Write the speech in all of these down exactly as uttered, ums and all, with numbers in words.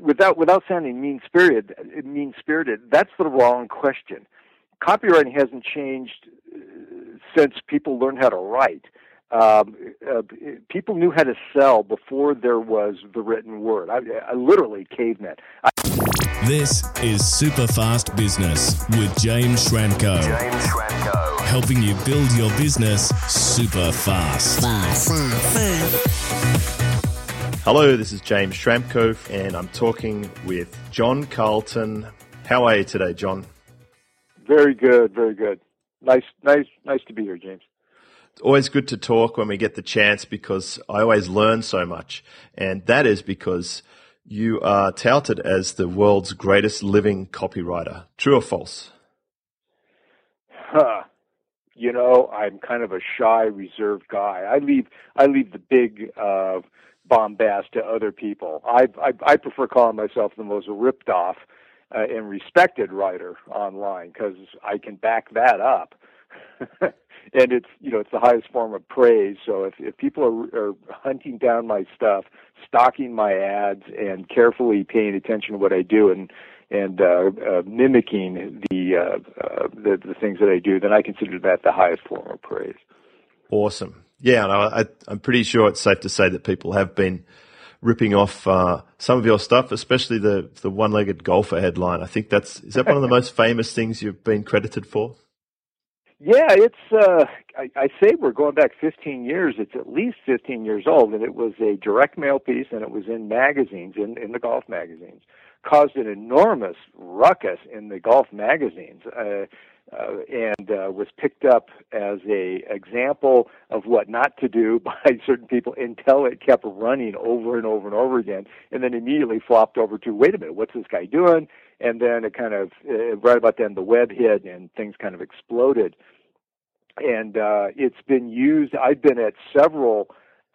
without without sounding mean spirited, mean spirited, that's the wrong question. Copywriting hasn't changed since people learned how to write. Um, uh, people knew how to sell before there was the written word. I, I literally caveman. I- this is Superfast Business with James Schramko. James Schramko. Helping you build your business super fast. Fast. Hello, this is James Schramko, and I'm talking with John Carlton. How are you today, John? Very good, very good. Nice, nice, nice to be here, James. It's always good to talk when we get the chance because I always learn so much, and that is because you are touted as the world's greatest living copywriter. True or false? Huh. You know, I'm kind of a shy, reserved guy. I leave, I leave the big uh, bombast to other people. I, I, I prefer calling myself the most ripped off uh, and respected writer online because I can back that up. And it's, you know, it's the highest form of praise. So if, if people are, are hunting down my stuff, stalking my ads, and carefully paying attention to what I do and and uh, uh, mimicking the, uh, uh, the the things that I do, then I consider that the highest form of praise. Awesome. Yeah, and I, I'm pretty sure it's safe to say that people have been ripping off uh, some of your stuff, especially the the one-legged golfer headline. I think that's is that one of the most famous things you've been credited for? Yeah, it's, uh, I, I say we're going back fifteen years. It's at least fifteen years old, and it was a direct mail piece, and it was in magazines, in, in the golf magazines. Caused an enormous ruckus in the golf magazines, uh, uh, and uh, was picked up as a example of what not to do by certain people until it kept running over and over and over again, and then immediately flopped over to, wait a minute, what's this guy doing? And then it kind of, uh, right about then, the web hit and things kind of exploded. And uh, it's been used, I've been at several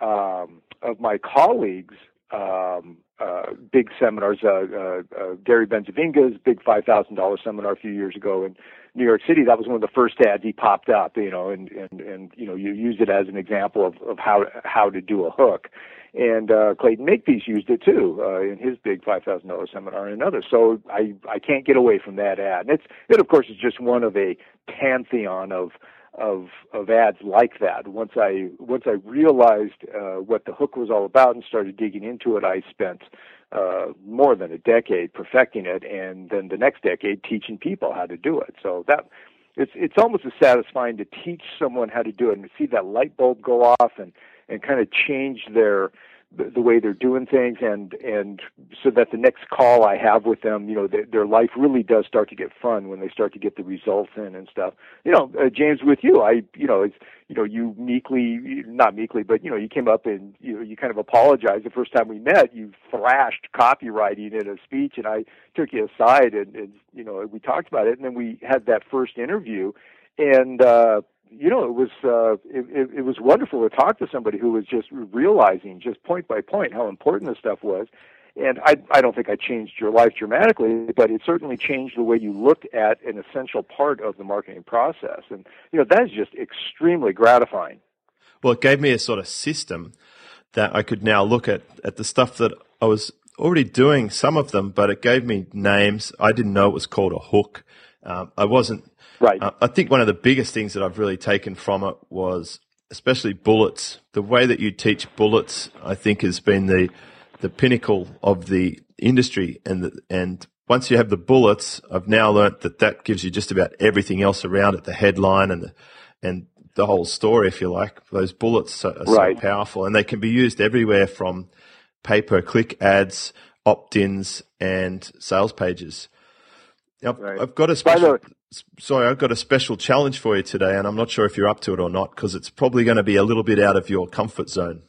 um, of my colleagues' um, uh, big seminars, uh, uh, uh, Gary Benzavinga's big five thousand dollars seminar a few years ago in New York City. That was one of the first ads he popped up, you know, and, and, and you know, you use it as an example of, of how, how to do a hook. And uh, Clayton Makepeace used it too uh, in his big five thousand dollars seminar and others. So I, I can't get away from that ad. And it's, it of course is just one of a pantheon of of of ads like that. Once I once I realized uh, what the hook was all about and started digging into it, I spent uh, more than a decade perfecting it, and then the next decade teaching people how to do it. So that it's it's almost as satisfying to teach someone how to do it and see that light bulb go off and and kind of change their the, the way they're doing things, and and so that the next call I have with them, you know, their, their life really does start to get fun when they start to get the results in and stuff. You know, uh, James, with you, I, you know, it's, you know, you meekly, not meekly, but, you know, you came up and, you know, you kind of apologized the first time we met. You flashed copywriting in a speech, and I took you aside and, and you know, we talked about it, and then we had that first interview, and, uh, you know, it was uh, it, it, it was wonderful to talk to somebody who was just realizing, just point by point, how important this stuff was. And I, I don't think I changed your life dramatically, but it certainly changed the way you looked at an essential part of the marketing process. And, you know, that is just extremely gratifying. Well, it gave me a sort of system that I could now look at, at the stuff that I was already doing, some of them, but it gave me names. I didn't know it was called a hook. Um, I wasn't. Right. Uh, I think one of the biggest things that I've really taken from it was especially bullets. The way that you teach bullets, I think, has been the the pinnacle of the industry. And the, and once you have the bullets, I've now learnt that that gives you just about everything else around it, the headline and the and the whole story, if you like. Those bullets are, are right. so powerful, and they can be used everywhere from pay-per-click ads, opt-ins, and sales pages. Now, right. I've got a special. Sorry, I've got a special challenge for you today, and I'm not sure if you're up to it or not, because it's probably going to be a little bit out of your comfort zone.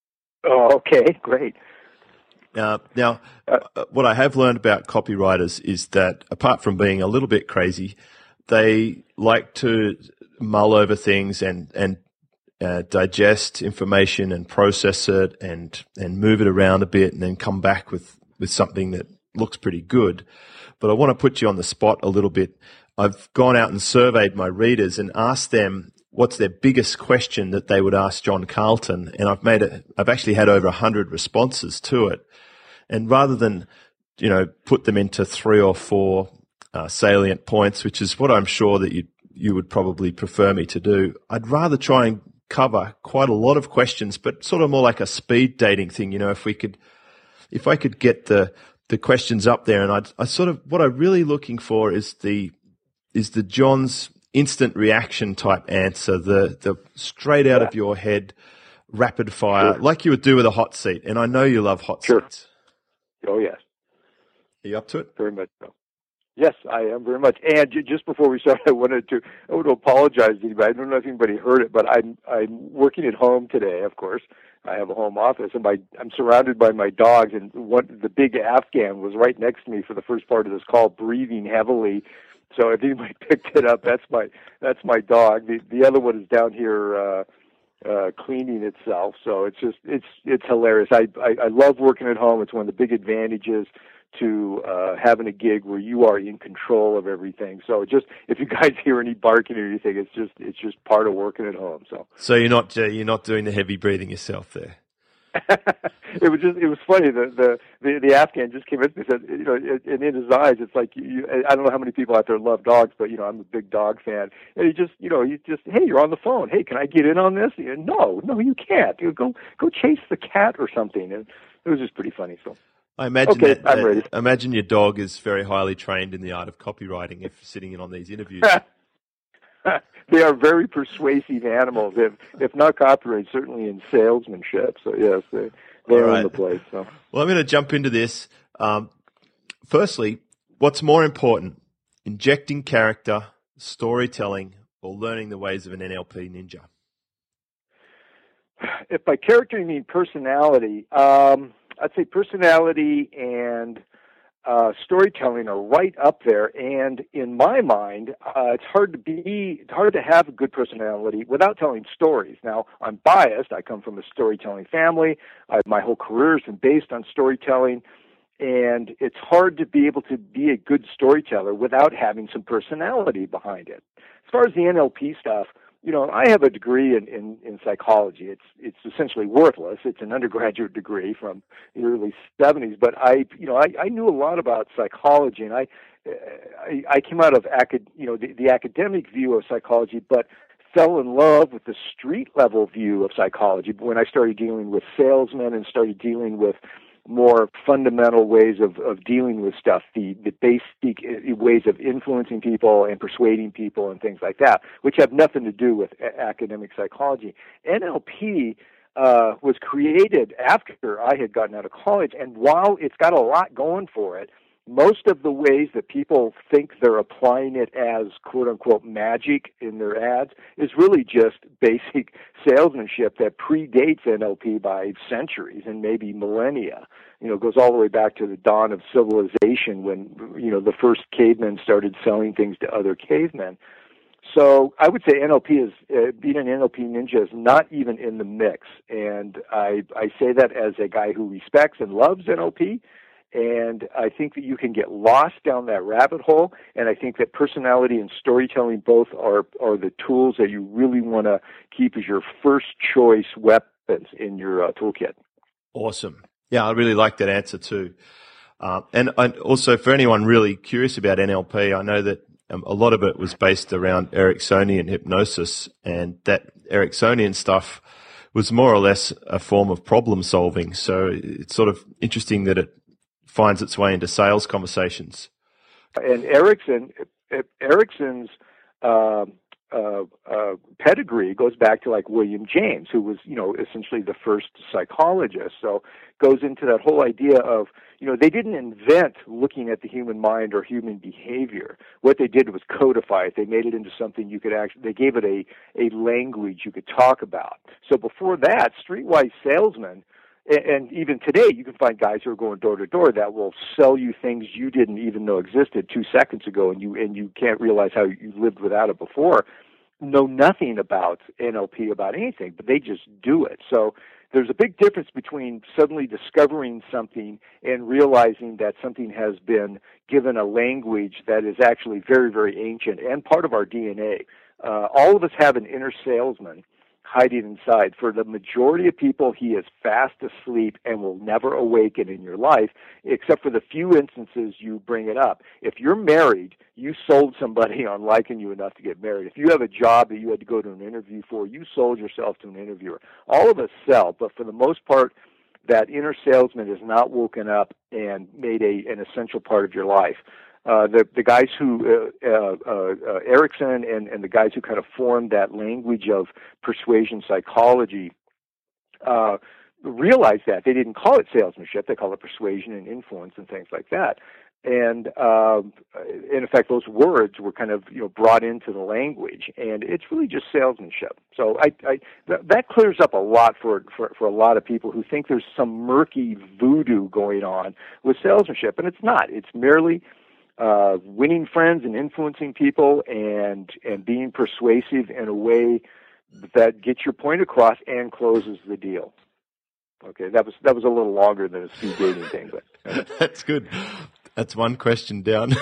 Oh, okay, great. Uh, now, uh, what I have learned about copywriters is that apart from being a little bit crazy, they like to mull over things and and uh, digest information and process it and and move it around a bit and then come back with, with something that looks pretty good. But I want to put you on the spot a little bit. I've gone out and surveyed my readers and asked them what's their biggest question that they would ask John Carlton, and I've made it. I've actually had over a hundred responses to it. And rather than you know, put them into three or four uh, salient points, which is what I'm sure that you you would probably prefer me to do. I'd rather try and cover quite a lot of questions, but sort of more like a speed dating thing. You know, if we could, if I could get the the questions up there, and I I sort of what I'm really looking for is the is the John's instant reaction type answer, the the straight out yeah. of your head, rapid fire, Sure. like you would do with a hot seat. And I know you love hot Sure. seats. Oh yes, Are you up to it? very much so. Yes, I am very much. And j- just before we start, I wanted to I want to apologize to anybody. I don't know if anybody heard it, but I'm I'm working at home today. Of course, I have a home office, and my I'm surrounded by my dogs. And what the big Afghan was right next to me for the first part of this call, breathing heavily. So if anybody picked it up, that's my that's my dog. The the other one is down here uh, uh, cleaning itself. So it's just it's it's hilarious. I, I I love working at home. It's one of the big advantages to uh, having a gig where you are in control of everything. So just if you guys hear any barking or anything, it's just it's just part of working at home. So So you're not uh, you're not doing the heavy breathing yourself there. it was just it was funny. The, the the the Afghan just came in and said, you know, and in his eyes, it's like you, I don't know how many people out there love dogs, but you know, I'm a big dog fan. And he just, you know, he just, hey, you're on the phone. Hey, can I get in on this? And, no, no, you can't. You go go chase the cat or something. And it was just pretty funny. So. I imagine Okay, that, I'm uh, ready. imagine your dog is very highly trained in the art of copywriting if sitting in on these interviews. They are very persuasive animals, if if not copyright, certainly in salesmanship. So yes, they they All own right. the place. So Well, I'm going to jump into this. Um, firstly, what's more important, injecting character, storytelling, or learning the ways of an N L P ninja? if by character you mean personality, um, I'd say personality and uh, storytelling are right up there. And in my mind, uh, it's hard to be, it's hard to have a good personality without telling stories. Now, I'm biased. I come from a storytelling family. I, my whole career has been based on storytelling. And it's hard to be able to be a good storyteller without having some personality behind it. As far as the N L P stuff, you know, I have a degree in, in, in psychology. It's it's essentially worthless. It's an undergraduate degree from the early seventies. But I, you know, I, I knew a lot about psychology, and I I, I came out of acad, you know, the, the academic view of psychology, but fell in love with the street level view of psychology when I started dealing with salesmen and started dealing with more fundamental ways of, of dealing with stuff, the, the basic ways of influencing people and persuading people and things like that, which have nothing to do with a- academic psychology. N L P uh, was created after I had gotten out of college, and while it's got a lot going for it, most of the ways that people think they're applying it as quote-unquote magic in their ads is really just basic salesmanship that predates N L P by centuries and maybe millennia. You know, it goes all the way back to the dawn of civilization when, you know, the first cavemen started selling things to other cavemen. So I would say N L P is, uh, being an N L P ninja is not even in the mix. And I, I say that as a guy who respects and loves N L P. And I think that you can get lost down that rabbit hole. And I think that personality and storytelling both are, are the tools that you really want to keep as your first choice weapons in your uh, toolkit. Awesome. Yeah, I really like that answer too. Uh, and I, also for anyone really curious about N L P, I know that um, a lot of it was based around Ericksonian hypnosis, and that Ericksonian stuff was more or less a form of problem solving. So it's sort of interesting that it finds its way into sales conversations. And Erickson, Erickson's uh, uh, uh, pedigree goes back to like William James, who was, you know, essentially the first psychologist. So goes into that whole idea of, you know, they didn't invent looking at the human mind or human behavior. What they did was codify it. They made it into something you could actually, they gave it a, a language you could talk about. So before that, streetwise salesmen, and even today, you can find guys who are going door to door that will sell you things you didn't even know existed two seconds ago, and you and you can't realize how you lived without it before. Know nothing about N L P, about anything, but they just do it. So there's a big difference between suddenly discovering something and realizing that something has been given a language that is actually very, very ancient and part of our D N A. Uh, all of us have an inner salesman hiding inside. For the majority of people, he is fast asleep and will never awaken in your life, except for the few instances you bring it up. If you're married, you sold somebody on liking you enough to get married. If you have a job that you had to go to an interview for, you sold yourself to an interviewer. All of us sell, but for the most part, that inner salesman has not woken up and made a an essential part of your life. Uh, the the guys who uh, uh, uh, Erickson and, and the guys who kind of formed that language of persuasion psychology uh, realized that. They didn't call it salesmanship; they call it persuasion and influence and things like that. And uh, in effect, those words were kind of you know brought into the language, and it's really just salesmanship. So I, I th- that clears up a lot for, for for a lot of people who think there's some murky voodoo going on with salesmanship, and it's not. It's merely Uh, winning friends and influencing people and and being persuasive in a way that gets your point across and closes the deal. Okay, that was that was a little longer than a speed dating thing, but uh. That's good. That's one question down.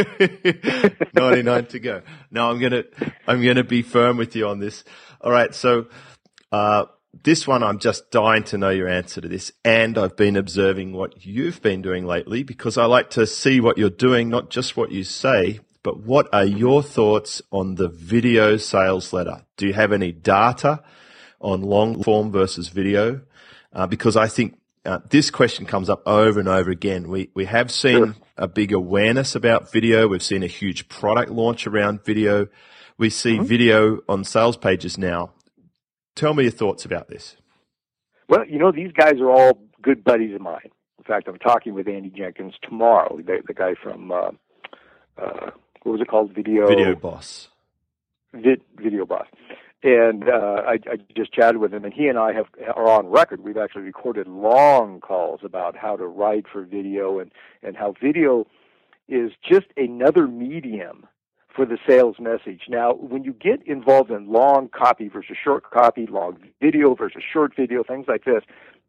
ninety-nine to go. No, I'm gonna I'm gonna be firm with you on this. All right, so uh, this one, I'm just dying to know your answer to this, and I've been observing what you've been doing lately because I like to see what you're doing, not just what you say, but what are your thoughts on the video sales letter? Do you have any data on long form versus video? Uh, because I think uh, this question comes up over and over again. We we have seen Sure. a big awareness about video. We've seen a huge product launch around video. We see Mm-hmm. video on sales pages now. Tell me your thoughts about this. Well, you know, these guys are all good buddies of mine. In fact, I'm talking with Andy Jenkins tomorrow, the, the guy from, uh, uh, what was it called? Video Video Boss. Vid, Video Boss. And uh, I, I just chatted with him, and he and I have are on record. We've actually recorded long calls about how to write for video and, and how video is just another medium for the sales message. Now, when you get involved in long copy versus short copy, long video versus short video, things like this,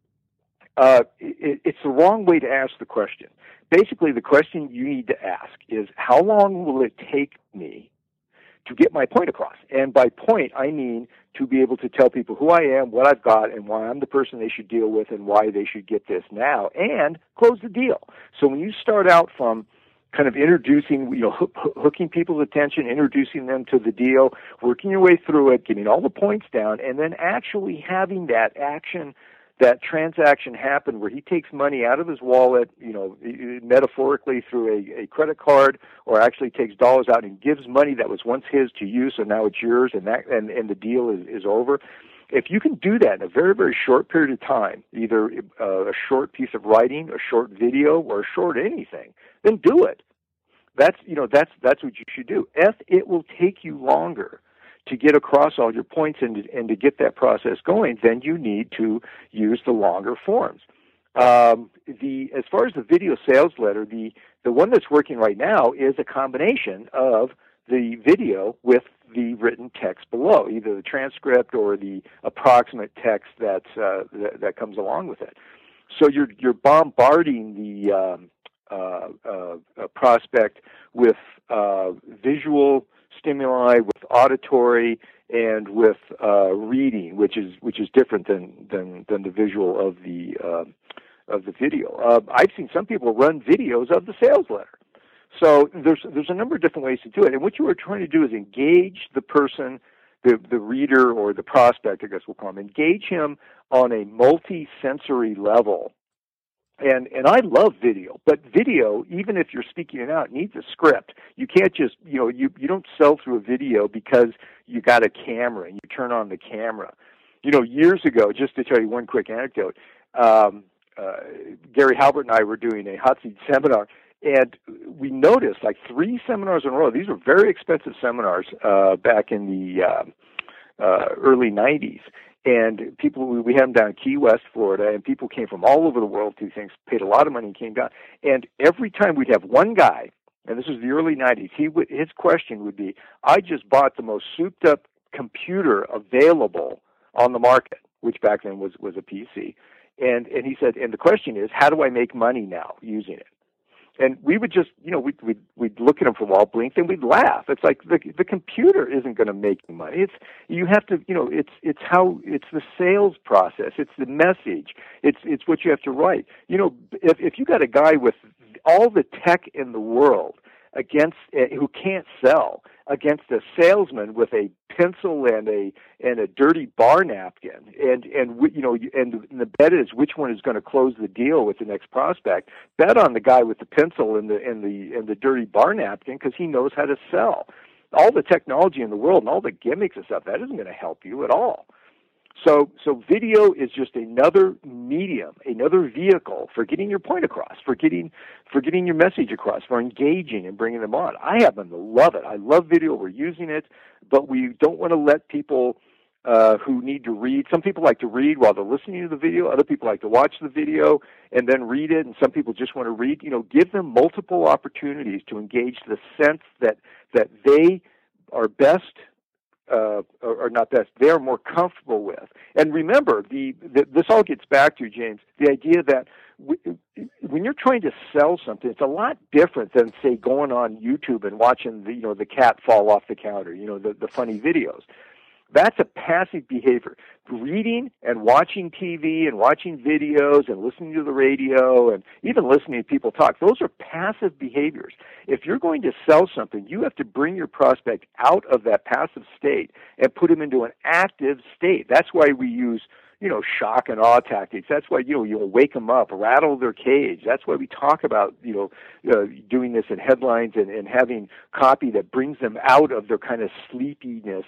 uh, it, it's the wrong way to ask the question. Basically, the question you need to ask is, how long will it take me to get my point across? And by point, I mean to be able to tell people who I am, what I've got, and why I'm the person they should deal with and why they should get this now, and close the deal. So when you start out from kind of introducing, you know, hook, hooking people's attention, introducing them to the deal, working your way through it, getting all the points down, and then actually having that action, that transaction happen where he takes money out of his wallet, you know, metaphorically through a, a credit card, or actually takes dollars out and gives money that was once his to you, so now it's yours, and that and, and the deal is, is over. If you can do that in a very, very short period of time, either uh, a short piece of writing, a short video, or a short anything, then do it. That's, you know, that's that's what you should do. If it will take you longer to get across all your points and to, and to get that process going, then you need to use the longer forms. Um, the as far as the video sales letter, the the one that's working right now is a combination of the video with the written text below, either the transcript or the approximate text that's, uh, that that comes along with it. So you're you're bombarding the um, uh, uh, uh, prospect with uh, visual stimuli, with auditory, and with uh, reading, which is which is different than than, than the visual of the uh, of the video. Uh, I've seen some people run videos of the sales letter. So there's there's a number of different ways to do it, and what you are trying to do is engage the person, the the reader or the prospect, I guess we'll call him, engage him on a multi-sensory level. And and I love video, but video, even if you're speaking it out, needs a script. You can't just, you know, you, you don't sell through a video because you got a camera and you turn on the camera. You know, years ago, just to tell you one quick anecdote, um, uh, Gary Halbert and I were doing a hot seat seminar, and we noticed like three seminars in a row. These were very expensive seminars uh, back in the uh, uh, early nineties. And people, we had them down in Key West, Florida, and people came from all over the world to things, paid a lot of money and came down. And every time we'd have one guy, and this was the early nineties, he would, his question would be, I just bought the most souped-up computer available on the market, which back then was, was a P C. And, and he said, and the question is, how do I make money now using it? And we would just, you know, we'd, we'd, we'd look at them for a while, blink, and we'd laugh. It's like the the computer isn't going to make you money. It's, you have to, you know, it's it's how, it's the sales process. It's the message. It's it's what you have to write. You know, if if you got a guy with all the tech in the world against, uh, who can't sell, against a salesman with a pencil and a and a dirty bar napkin, and and you know, and the bet is which one is going to close the deal with the next prospect. Bet on the guy with the pencil and the and the and the dirty bar napkin, because he knows how to sell. All the technology in the world and all the gimmicks and stuff, that isn't going to help you at all. So, so video is just another medium, another vehicle for getting your point across, for getting, for getting your message across, for engaging and bringing them on. I happen to love it. I love video. We're using it, but we don't want to let people uh, who need to read. Some people like to read while they're listening to the video. Other people like to watch the video and then read it. And some people just want to read. You know, give them multiple opportunities to engage the sense that that they are best. Uh, or, or not best, they're more comfortable with. And remember, the, the this all gets back to, James, the idea that w- when you're trying to sell something, it's a lot different than, say, going on YouTube and watching the, you know, the cat fall off the counter, you know, the, the funny videos. That's a passive behavior. Reading and watching T V and watching videos and listening to the radio and even listening to people talk, those are passive behaviors. If you're going to sell something, you have to bring your prospect out of that passive state and put him into an active state. That's why we use, you know, shock and awe tactics. That's why, you know, you'll wake them up, rattle their cage. That's why we talk about, you know, uh, doing this in headlines and, and having copy that brings them out of their kind of sleepiness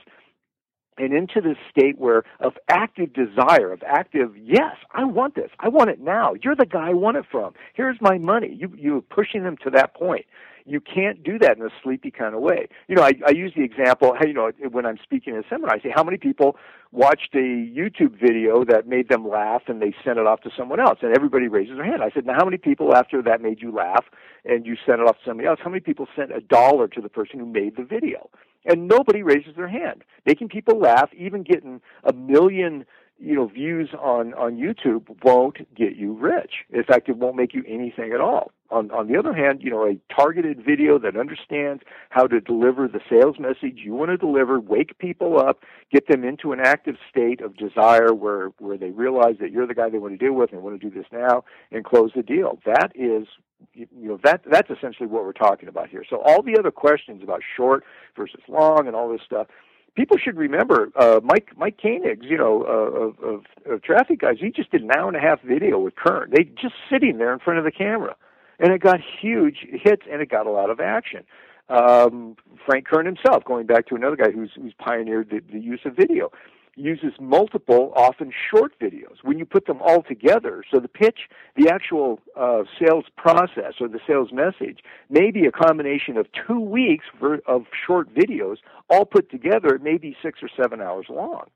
and into this state where of active desire, of active, yes, I want this. I want it now. You're the guy I want it from. Here's my money. You, you're pushing them to that point. You can't do that in a sleepy kind of way. You know, I, I use the example, you know, when I'm speaking in a seminar, I say, how many people watched a YouTube video that made them laugh and they sent it off to someone else? And everybody raises their hand. I said, now how many people after that made you laugh and you sent it off to somebody else? How many people sent a dollar to the person who made the video? And nobody raises their hand. Making people laugh, even getting a million, you know, views on, on YouTube won't get you rich. In fact, it won't make you anything at all. On, on the other hand, you know, a targeted video that understands how to deliver the sales message you want to deliver, wake people up, get them into an active state of desire where, where they realize that you're the guy they want to deal with and want to do this now and close the deal. That is, you know, that that's essentially what we're talking about here. So all the other questions about short versus long and all this stuff, people should remember uh, Mike Mike Koenig, you know, uh, of, of, of Traffic Guys. He just did an hour and a half video with Kern. They just sitting there in front of the camera, and it got huge hits and it got a lot of action. Um, Frank Kern himself, going back to another guy who's who's pioneered the, the use of video, uses multiple, often short videos. When you put them all together, so the pitch, the actual uh, sales process or the sales message may be a combination of two weeks for, of short videos, all put together. It may be six or seven hours long.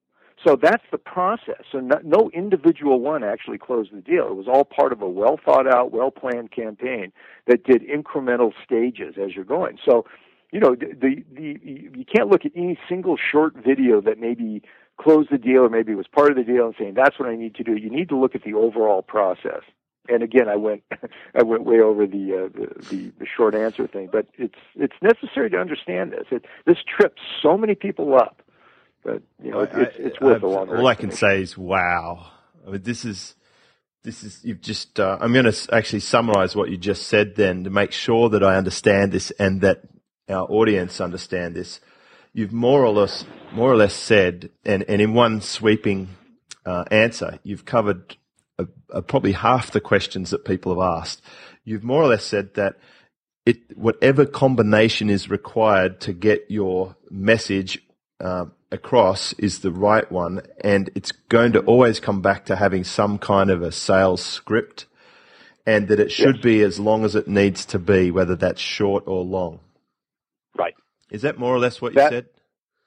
So that's the process. So no, no individual one actually closed the deal. It was all part of a well-thought-out, well-planned campaign that did incremental stages as you're going. So, you know, the, the you can't look at any single short video that maybe closed the deal or maybe was part of the deal and saying that's what I need to do. You need to look at the overall process. And again, I went I went way over the, uh, the, the the short answer thing, but it's it's necessary to understand this. It, this trips so many people up, but you know, it's it's, it's worth I, a longer. All I can say is, wow. I mean, this is. This is, you've just, uh, I'm going to actually summarize what you just said then to make sure that I understand this and that our audience understand this. You've more or less, more or less said, and, and in one sweeping uh, answer, you've covered a, a probably half the questions that people have asked. You've more or less said that it, whatever combination is required to get your message uh, across is the right one, and it's going to always come back to having some kind of a sales script, and that it should yes. be as long as it needs to be, whether that's short or long. Right. Is that more or less what that, you said?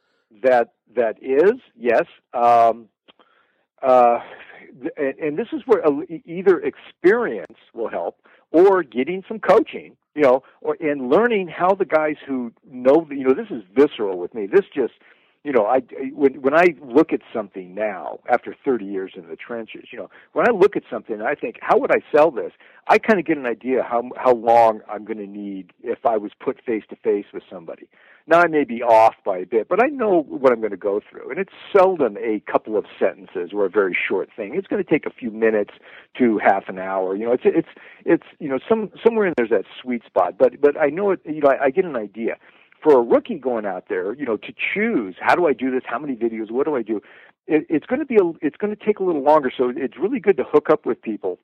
That that is, yes. Um, uh, and, and this is where either experience will help or getting some coaching, you know, or and learning how the guys who know, you know, this is visceral with me. This just You know, I when when I look at something now after thirty years in the trenches, you know, when I look at something, I think, how would I sell this? I kind of get an idea how how long I'm going to need if I was put face to face with somebody. Now I may be off by a bit, but I know what I'm going to go through, and it's seldom a couple of sentences or a very short thing. It's going to take a few minutes to half an hour. You know, it's it's it's you know some somewhere in there's that sweet spot. But but I know it. You know, I, I get an idea. For a rookie going out there, you know, to choose how do I do this, how many videos, what do I do? It, it's going to be a, it's going to take a little longer. So it's really good to hook up with people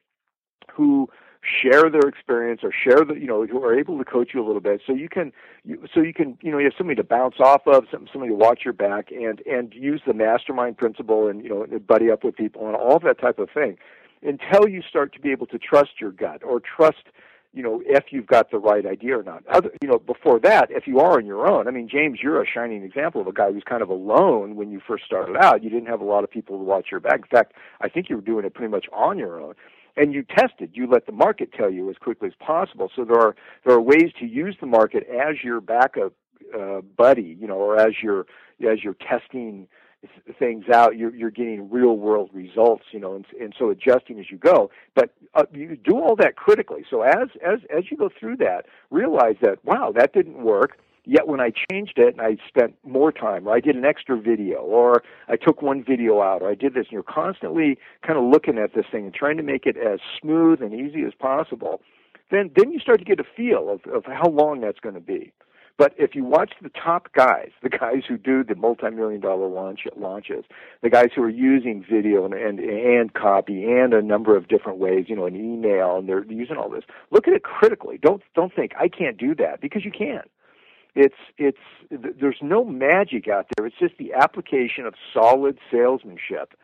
who share their experience or share the, you know, who are able to coach you a little bit. So you can, you, so you can, you know, you have somebody to bounce off of, somebody to watch your back, and and use the mastermind principle, and you know, buddy up with people and all that type of thing, until you start to be able to trust your gut or trust, you know, if you've got the right idea or not. Other, you know, before that, if you are on your own, I mean, James, you're a shining example of a guy who's kind of alone when you first started out. You didn't have a lot of people to watch your back. In fact, I think you were doing it pretty much on your own. And you tested. You let the market tell you as quickly as possible. So there are there are ways to use the market as your backup uh, buddy, you know, or as you're as you're testing things out, you're, you're getting real world results, you know, and, and so adjusting as you go. But uh, you do all that critically. So as, as, as you go through that, realize that, wow, that didn't work. Yet when I changed it and I spent more time, or I did an extra video, or I took one video out, or I did this, and you're constantly kind of looking at this thing and trying to make it as smooth and easy as possible, then, then you start to get a feel of, of how long that's going to be. But if you watch the top guys, the guys who do the multi-million dollar launch, launches, the guys who are using video and, and and copy and a number of different ways, you know, an email, and they're using all this, look at it critically. Don't don't think I can't do that, because you can. It's it's there's no magic out there. It's just the application of solid salesmanship.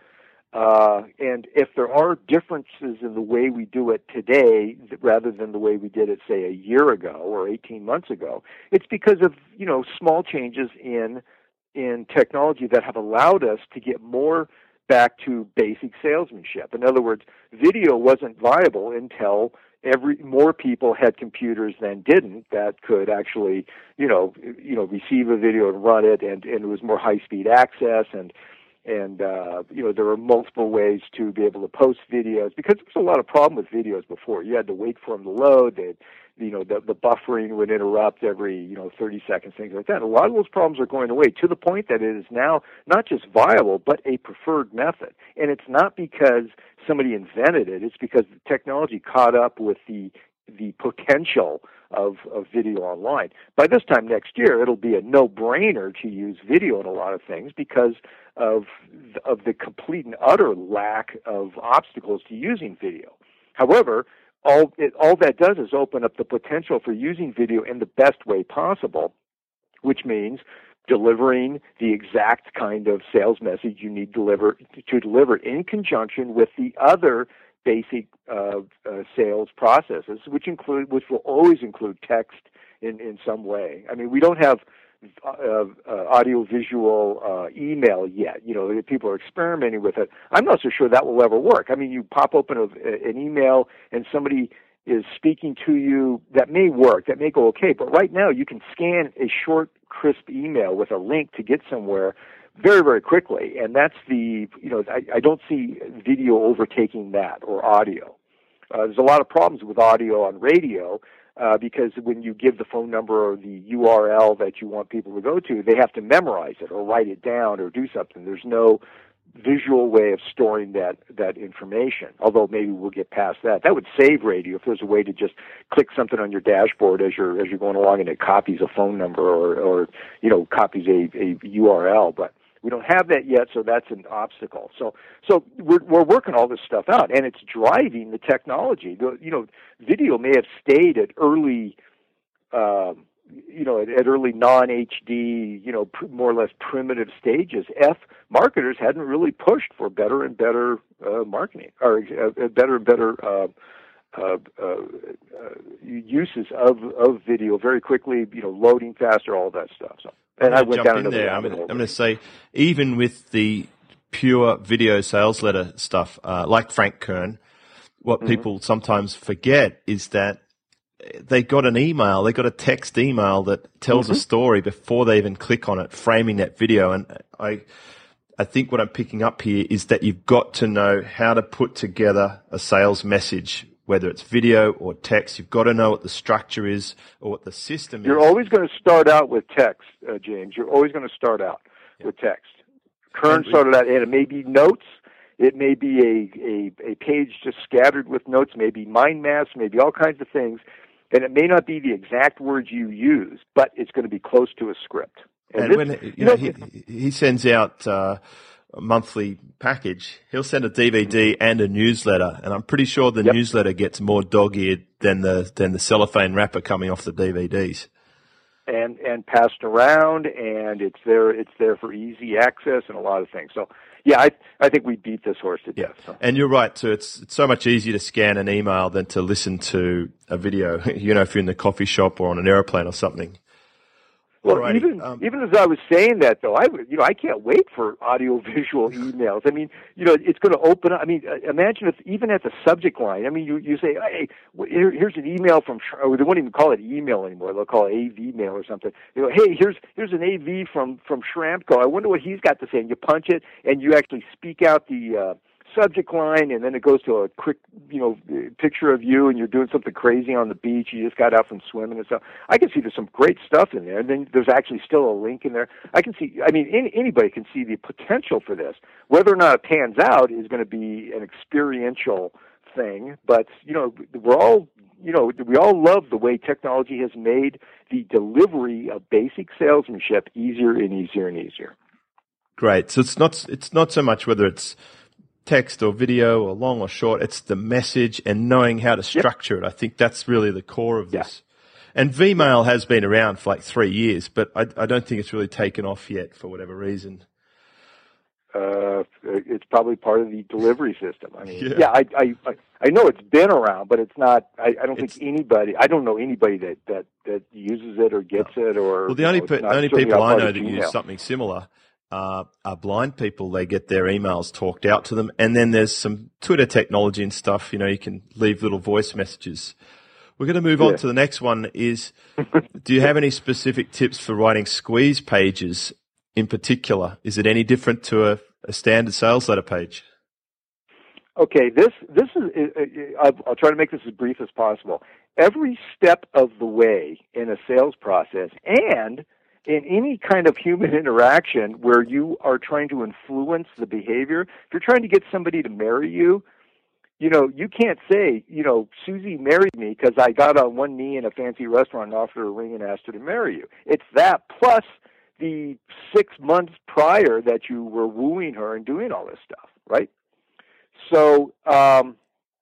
Uh, and if there are differences in the way we do it today rather than the way we did it, say, a year ago or eighteen months ago, it's because of, you know, small changes in in technology that have allowed us to get more back to basic salesmanship. In other words, video wasn't viable until every more people had computers than didn't that could actually, you know, you know, receive a video and run it, and, and it was more high-speed access, and And, uh, you know, there were multiple ways to be able to post videos, because there was a lot of problem with videos before. You had to wait for them to load. They'd, you know, the, the buffering would interrupt every, you know, thirty seconds, things like that. A lot of those problems are going away, to the point that it is now not just viable, but a preferred method. And it's not because somebody invented it. It's because the technology caught up with the the potential of, of video online. By this time next year, it'll be a no-brainer to use video in a lot of things, because of of the complete and utter lack of obstacles to using video. However, all it, all that does is open up the potential for using video in the best way possible, which means delivering the exact kind of sales message you need deliver, to deliver in conjunction with the other basic uh, uh, sales processes, which include, which will always include text in, in some way. I mean, we don't have uh, uh, audio-visual uh, email yet. You know, people are experimenting with it. I'm not so sure that will ever work. I mean, you pop open a, an email and somebody is speaking to you, that may work, that may go okay. But right now, you can scan a short, crisp email with a link to get somewhere very, very quickly, and that's the, you know, I, I don't see video overtaking that, or audio. Uh, there's a lot of problems with audio on radio, uh, because when you give the phone number or the U R L that you want people to go to, they have to memorize it or write it down or do something. There's no visual way of storing that, that information, although maybe we'll get past that. That would save radio if there's a way to just click something on your dashboard as you're, as you're going along, and it copies a phone number, or, or you know, copies a, a U R L, but we don't have that yet, so that's an obstacle. So, so we're we're working all this stuff out, and it's driving the technology. The, you know, video may have stayed at early, uh, you know, at, at early non-H D, you know, pr- more or less primitive stages, if marketers hadn't really pushed for better and better uh, marketing, or uh, better and better uh, uh, uh, uh, uses of of video very quickly, you know, loading faster, all that stuff. So. And I went down into there. I'm going to say, even with the pure video sales letter stuff, uh, like Frank Kern, what mm-hmm. people sometimes forget is that they got an email, they got a text email that tells mm-hmm. a story before they even click on it, framing that video. And I, I think what I'm picking up here is that you've got to know how to put together a sales message, whether it's video or text. You've got to know what the structure is or what the system You're is. You're always going to start out with text, uh, James. You're always going to start out yeah. with text. Kern started out, and it may be notes. It may be a, a, a page just scattered with notes, maybe mind maps, maybe all kinds of things. And it may not be the exact words you use, but it's going to be close to a script. And, and this, when you, you know, know he, he sends out uh, a monthly package, he'll send a D V D and a newsletter, and I'm pretty sure the yep. newsletter gets more dog-eared than the than the cellophane wrapper coming off the D V Ds. And and passed around, and it's there. It's there for easy access and a lot of things. So, yeah, I I think we beat this horse to death. Yeah. So. And you're right too. It's it's so much easier to scan an email than to listen to a video. You know, if you're in the coffee shop or on an airplane or something. Well, Alrighty. even um, even as I was saying that, though, I you know I can't wait for audio-visual emails. I mean, you know, it's going to open up. I mean, imagine if even at the subject line. I mean, you you say, hey, here, here's an email from. Or they won't even call it email anymore. They'll call it A V mail or something. You know, hey, here's here's an A V from from Schramko. I wonder what he's got to say. And you punch it, and you actually speak out the uh, subject line, and then it goes to a quick, you know, picture of you, and you're doing something crazy on the beach. You just got out from swimming and stuff. I can see there's some great stuff in there. And then there's actually still a link in there. I can see. I mean, any, anybody can see the potential for this. Whether or not it pans out is going to be an experiential thing. But you know, we're all, you know, we all love the way technology has made the delivery of basic salesmanship easier and easier and easier. Great. So it's not it's not so much whether it's text or video or long or short, it's the message and knowing how to structure yep. it. I think that's really the core of this. Yeah. And V-mail has been around for like three years, but I, I don't think it's really taken off yet for whatever reason. Uh, it's probably part of the delivery system. I mean, yeah, yeah I, I, I know it's been around, but it's not, I, I don't it's, think anybody, I don't know anybody that, that, that uses it or gets no. it or. Well, the only, know, pe- the only people I know that use something similar Uh, are blind people. They get their emails talked out to them. And then there's some Twitter technology and stuff. You know, you can leave little voice messages. We're going to move yeah. on to the next one is, do you have any specific tips for writing squeeze pages in particular? Is it any different to a, a standard sales letter page? Okay, this, this is, I'll, I'll try to make this as brief as possible. Every step of the way in a sales process and in any kind of human interaction where you are trying to influence the behavior, if you're trying to get somebody to marry you, you know, you can't say, you know, Susie married me because I got on one knee in a fancy restaurant and offered her a ring and asked her to marry you. It's that plus the six months prior that you were wooing her and doing all this stuff, right? So, um,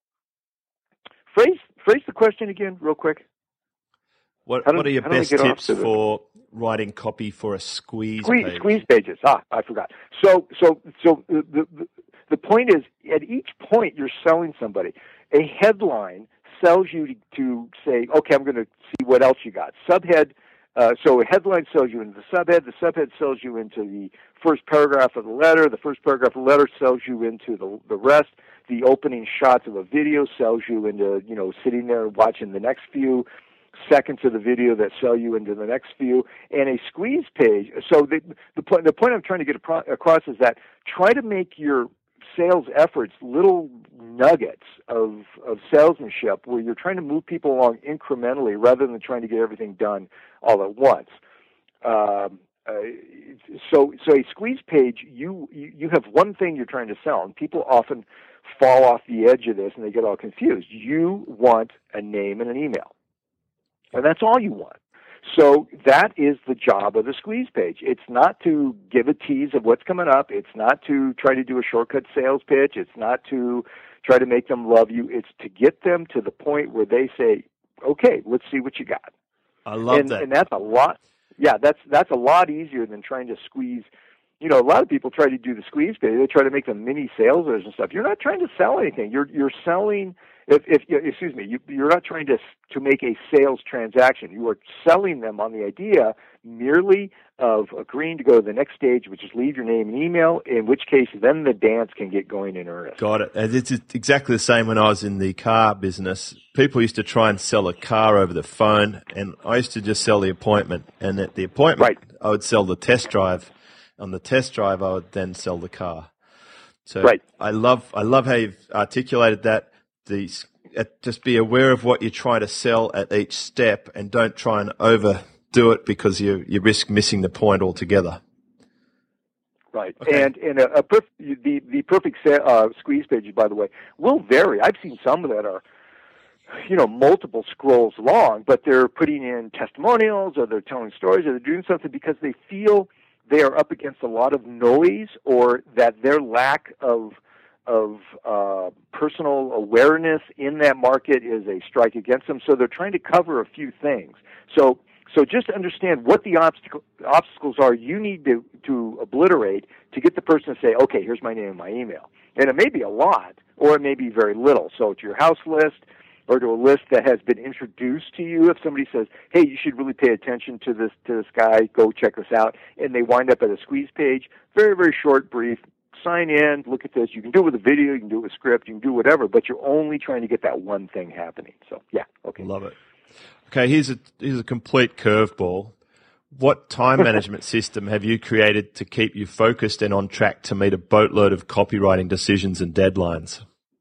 phrase phrase the question again real quick. What, what are your best tips for writing copy for a squeeze, squeeze page? Squeeze pages. Ah, I forgot. So, so, so the, the the point is, at each point you're selling somebody. A headline sells you to, to say, okay, I'm going to see what else you got. Subhead. Uh, so a headline sells you into the subhead. The subhead sells you into the first paragraph of the letter. The first paragraph of the letter sells you into the the rest. The opening shots of a video sells you into, you know, sitting there watching the next few seconds of the video that sell you into the next few, and a squeeze page. So the the point the point I'm trying to get across is that try to make your sales efforts little nuggets of of salesmanship where you're trying to move people along incrementally rather than trying to get everything done all at once. Um, uh, so so a squeeze page, you, you you have one thing you're trying to sell, and people often fall off the edge of this and they get all confused. You want a name and an email. And that's all you want. So that is the job of the squeeze page. It's not to give a tease of what's coming up. It's not to try to do a shortcut sales pitch. It's not to try to make them love you. It's to get them to the point where they say, okay, let's see what you got. I love and, that. And that's a lot. Yeah, that's that's a lot easier than trying to squeeze you know, a lot of people try to do the squeeze page. They try to make them mini sales and stuff. You're not trying to sell anything. You're you're selling. If, if excuse me, you, you're not trying to to make a sales transaction. You are selling them on the idea merely of agreeing to go to the next stage, which is leave your name and email. In which case, then the dance can get going in earnest. Got it. And it's exactly the same when I was in the car business. People used to try and sell a car over the phone, and I used to just sell the appointment. And at the appointment, right. I would sell the test drive. On the test drive, I would then sell the car. So right. I love I love how you've articulated that. These, uh, just be aware of what you're trying to sell at each step, and don't try and overdo it because you you risk missing the point altogether. Right, okay. and and a, a perf- the the perfect sa- uh, squeeze pages, by the way, will vary. I've seen some that are, you know, multiple scrolls long, but they're putting in testimonials, or they're telling stories, or they're doing something because they feel they are up against a lot of noise, or that their lack of of uh, personal awareness in that market is a strike against them. So they're trying to cover a few things. So so just understand what the obstacle, obstacles are you need to, to obliterate to get the person to say, okay, here's my name and my email. And it may be a lot, or it may be very little. So to your house list, or to a list that has been introduced to you. If somebody says, hey, you should really pay attention to this to this guy, go check this out, and they wind up at a squeeze page, very, very short, brief, sign in, look at this. You can do it with a video, you can do it with script, you can do whatever, but you're only trying to get that one thing happening. So, yeah, okay. Love it. Okay, here's a, here's a complete curveball. What time management system have you created to keep you focused and on track to meet a boatload of copywriting decisions and deadlines?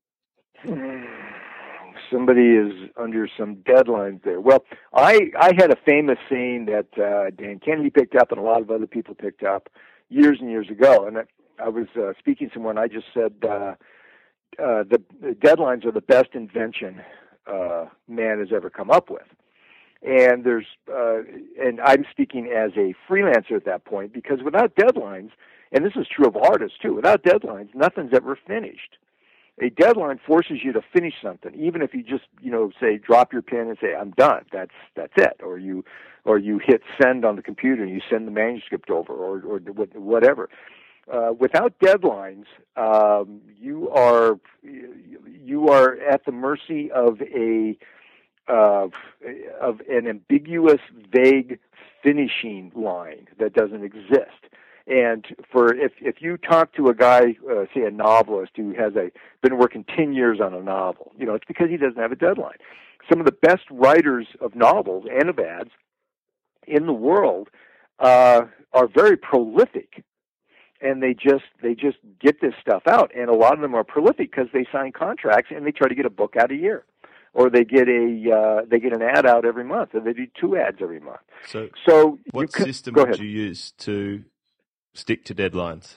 Somebody is under some deadlines there. Well, I, I had a famous saying that uh, Dan Kennedy picked up and a lot of other people picked up years and years ago. And I, I was uh, speaking somewhere, and I just said uh, uh, the, the deadlines are the best invention uh, man has ever come up with. And there's, uh, and I'm speaking as a freelancer at that point, because without deadlines, and this is true of artists too, without deadlines, nothing's ever finished. A deadline forces you to finish something, even if you just, you know, say, drop your pen and say, I'm done. That's that's it. Or you, or you hit send on the computer and you send the manuscript over, or or whatever. Uh, without deadlines, um, you are you are at the mercy of a of of an ambiguous, vague finishing line that doesn't exist. And for if if you talk to a guy, uh, say a novelist who has a been working ten years on a novel, you know, it's because he doesn't have a deadline. Some of the best writers of novels and of ads in the world uh, are very prolific, and they just they just get this stuff out. And a lot of them are prolific because they sign contracts and they try to get a book out a year, or they get a uh, they get an ad out every month, or they do two ads every month. So, so what you can, system go would ahead. you use to stick to deadlines?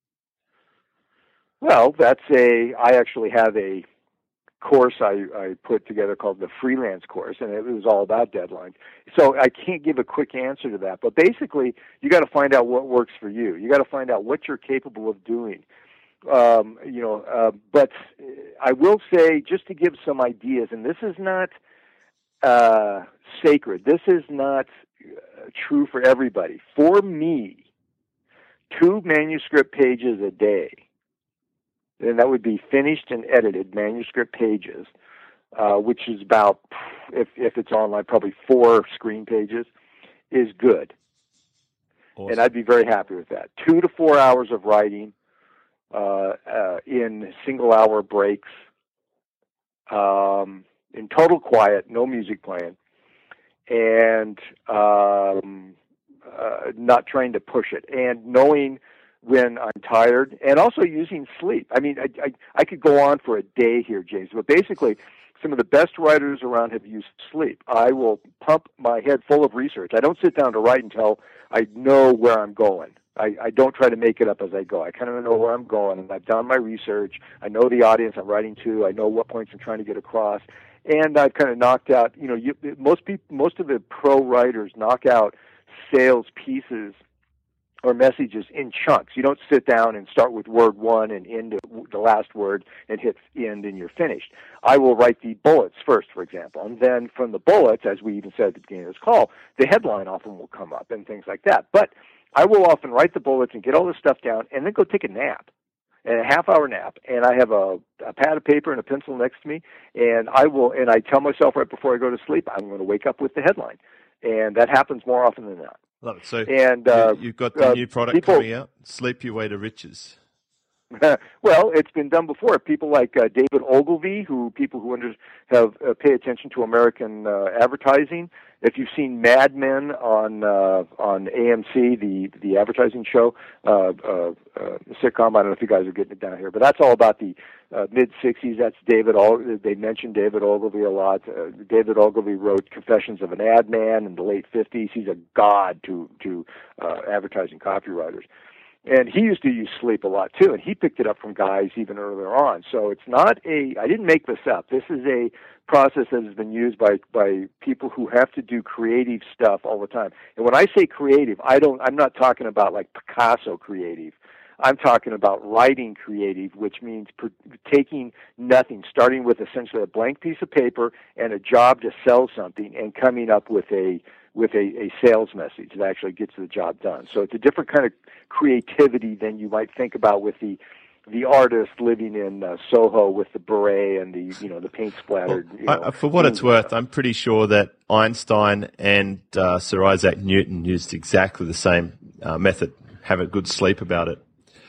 Well, that's a. I actually have a course I, I put together called the Freelance Course, and it was all about deadlines. So I can't give a quick answer to that, but basically, you got to find out what works for you. You got to find out what you're capable of doing. Um, you know, uh, but I will say, just to give some ideas, and this is not uh, sacred. This is not uh, true for everybody. For me, two manuscript pages a day, and that would be finished and edited manuscript pages, uh, which is about, if if it's online, probably four screen pages, is good. Awesome. And I'd be very happy with that. Two to four hours of writing uh, uh, in single-hour breaks, um, in total quiet, no music playing, and um, uh, not trying to push it, and knowing when I'm tired, and also using sleep. I mean, I, I, I could go on for a day here, James, but basically, some of the best writers around have used sleep. I will pump my head full of research. I don't sit down to write until I know where I'm going. I, I don't try to make it up as I go. I kind of know where I'm going, and I've done my research. I know the audience I'm writing to. I know what points I'm trying to get across, and I've kind of knocked out. You know, you, most people, most of the pro writers knock out sales pieces or messages in chunks. You don't sit down and start with word one and end at the last word and hit end and you're finished. I will write the bullets first, for example, and then from the bullets, as we even said at the beginning of this call, the headline often will come up and things like that. But I will often write the bullets and get all this stuff down and then go take a nap, and a half-hour nap, and I have a, a pad of paper and a pencil next to me, and I will, and I tell myself right before I go to sleep, I'm going to wake up with the headline, and that happens more often than not. Love it. So and, uh, you've got the uh, new product people, coming out, Sleep Your Way to Riches. Well, it's been done before. People like uh, David Ogilvy, who people who under, have uh, pay attention to American uh, advertising. If you've seen Mad Men on uh, on A M C, the the advertising show, uh, uh, uh, sitcom. I don't know if you guys are getting it down here, but that's all about the uh, mid sixties. That's David. Ogilvy. They mention David Ogilvy a lot. Uh, David Ogilvy wrote Confessions of an Ad Man in the late fifties. He's a god to to uh, advertising copywriters. And he used to use sleep a lot too, and he picked it up from guys even earlier on. So it's not a, I didn't make this up. This is a process that has been used by, by people who have to do creative stuff all the time. And when I say creative, I don't, I'm not talking about like Picasso creative. I'm talking about writing creative, which means per, taking nothing, starting with essentially a blank piece of paper and a job to sell something and coming up with a, with a, a sales message that actually gets the job done. So it's a different kind of creativity than you might think about with the the artist living in uh, Soho with the beret and the you know the paint splattered. Well, you know, I, for what it's worth, I'm pretty sure that Einstein and uh, Sir Isaac Newton used exactly the same uh, method. Have a good sleep about it.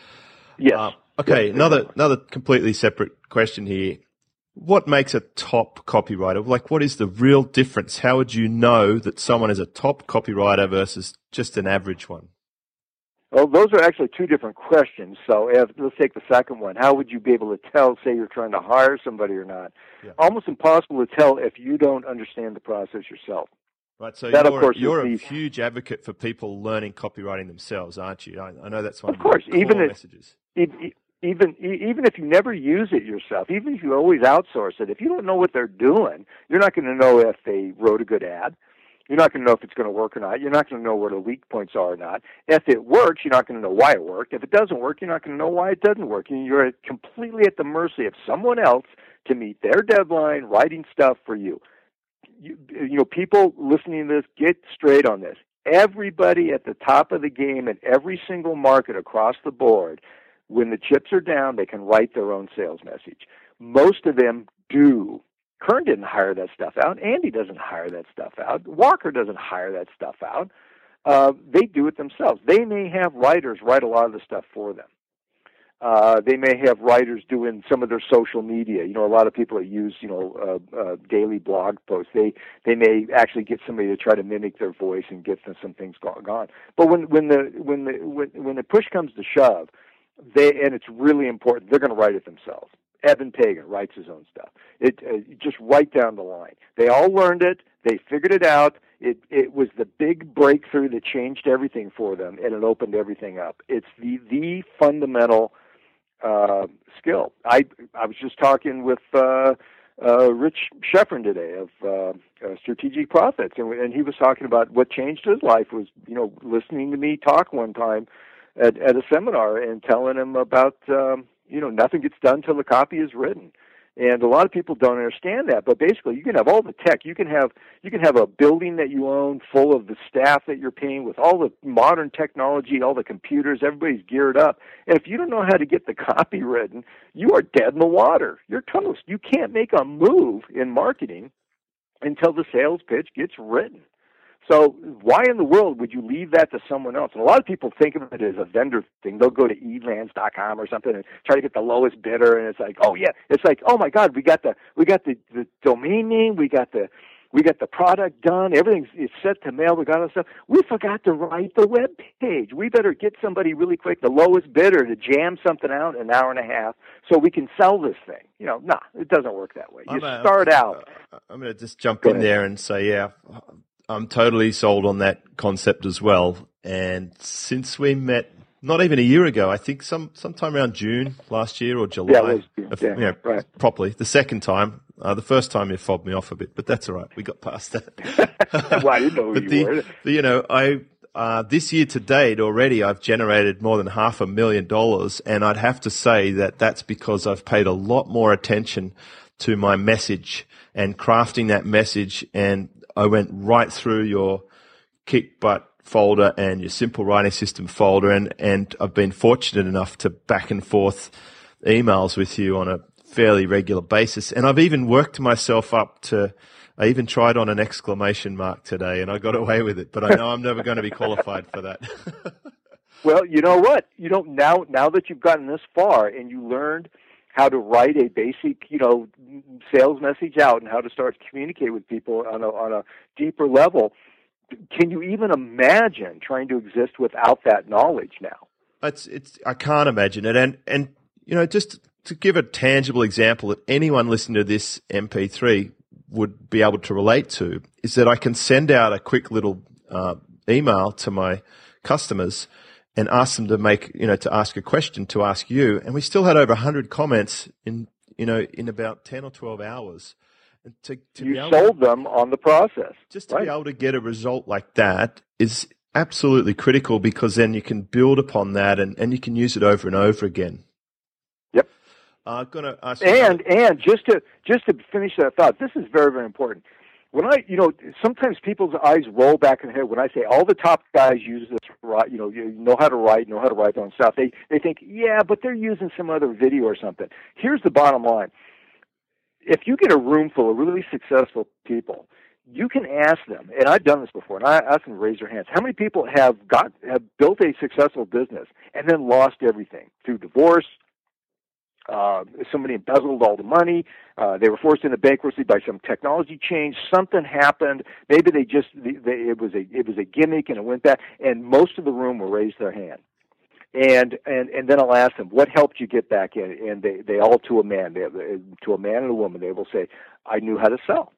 Yes. Uh, okay. Yes, another another completely separate question here. What makes a top copywriter? Like, what is the real difference? How would you know that someone is a top copywriter versus just an average one? Well, those are actually two different questions. So if, let's take the second one. How would you be able to tell, say you're trying to hire somebody or not? Yeah. Almost impossible to tell if you don't understand the process yourself. Right, so that, you're, of course, you're a the, huge advocate for people learning copywriting themselves, aren't you? I, I know that's one of, of course, your core even messages. It, it, Even even if you never use it yourself, even if you always outsource it, if you don't know what they're doing, you're not going to know if they wrote a good ad. You're not going to know if it's going to work or not. You're not going to know where the weak points are or not. If it works, you're not going to know why it worked. If it doesn't work, you're not going to know why it doesn't work. And you're completely at the mercy of someone else to meet their deadline, writing stuff for you. You, you know, people listening to this, get straight on this. Everybody at the top of the game in every single market across the board, when the chips are down, they can write their own sales message. Most of them do. Kern didn't hire that stuff out. Andy doesn't hire that stuff out. Walker doesn't hire that stuff out. Uh, they do it themselves. They may have writers write a lot of the stuff for them. Uh, they may have writers doing some of their social media. You know, a lot of people that use, you know, uh, uh, daily blog posts. They they may actually get somebody to try to mimic their voice and get them some things gone. But when when the when the when, when the push comes to shove, they and it's really important, they're going to write it themselves. Evan Pagan writes his own stuff. It uh, just right down the line. They all learned it. They figured it out. It it was the big breakthrough that changed everything for them, and it opened everything up. It's the the fundamental uh, skill. I I was just talking with uh, uh, Rich Sheffrin today of uh, uh, Strategic Profits, and, and he was talking about what changed his life was you know listening to me talk one time at at a seminar and telling him about. Um, You know, nothing gets done till the copy is written, and a lot of people don't understand that. But basically, you can have all the tech. You can have you can have a building that you own full of the staff that you're paying with all the modern technology, all the computers. Everybody's geared up, and if you don't know how to get the copy written, you are dead in the water. You're toast. You can't make a move in marketing until the sales pitch gets written. So why in the world would you leave that to someone else? And a lot of people think of it as a vendor thing. They'll go to elance dot com or something and try to get the lowest bidder, and it's like, oh yeah, it's like, oh my God, we got the we got the, the domain name, we got the we got the product done, everything's it's set to mail, we got all stuff. We forgot to write the web page. We better get somebody really quick, the lowest bidder, to jam something out in an hour and a half so we can sell this thing. You know, nah, it doesn't work that way. You I'm start a, out. I'm going to just jump in there and say, yeah. I'm totally sold on that concept as well. And since we met, not even a year ago, I think some sometime around June last year or July, yeah, it was, yeah, you know, right. properly. The second time, uh, the first time you fobbed me off a bit, but that's all right. We got past that. Well, I didn't know who but you the, were. The, you know, I uh, this year to date already, I've generated more than half a million dollars. And I'd have to say that that's because I've paid a lot more attention to my message and crafting that message. And I went right through your Kick Butt folder and your Simple Writing System folder. And, and I've been fortunate enough to back and forth emails with you on a fairly regular basis. And I've even worked myself up to, I even tried on an exclamation mark today and I got away with it, but I know I'm never going to be qualified for that. Well, you know what? You know, now, now that you've gotten this far and you learned how to write a basic, you know, sales message out and how to start to communicate with people on a, on a deeper level, can you even imagine trying to exist without that knowledge now? It's, it's, I can't imagine it. And, and, you know, just to give a tangible example that anyone listening to this M P three would be able to relate to is that I can send out a quick little uh, email to my customers and ask them to make, you know, to ask a question to ask you. And we still had over one hundred comments in, you know, in about ten or twelve hours. And to, to you be able sold to, them on the process. Just to right? be able to get a result like that is absolutely critical because then you can build upon that and, and you can use it over and over again. Yep. I'm uh, going to ask you and and just to just to finish that thought, this is very, very important. When I, you know, sometimes people's eyes roll back in their head when I say all the top guys use this, you know, you know how to write, know how to write their own stuff. They they think, yeah, but they're using some other video or something. Here's the bottom line: if you get a room full of really successful people, you can ask them, and I've done this before, and I ask them to raise their hands. How many people have got have built a successful business and then lost everything through divorce? Uh, somebody embezzled all the money. Uh, they were forced into bankruptcy by some technology change. Something happened. Maybe they just they, they, it was a it was a gimmick and it went back. And most of the room will raise their hand. And and and then I'll ask them, what helped you get back in? And they they all to a man, they have, to a man and a woman, they will say, I knew how to sell.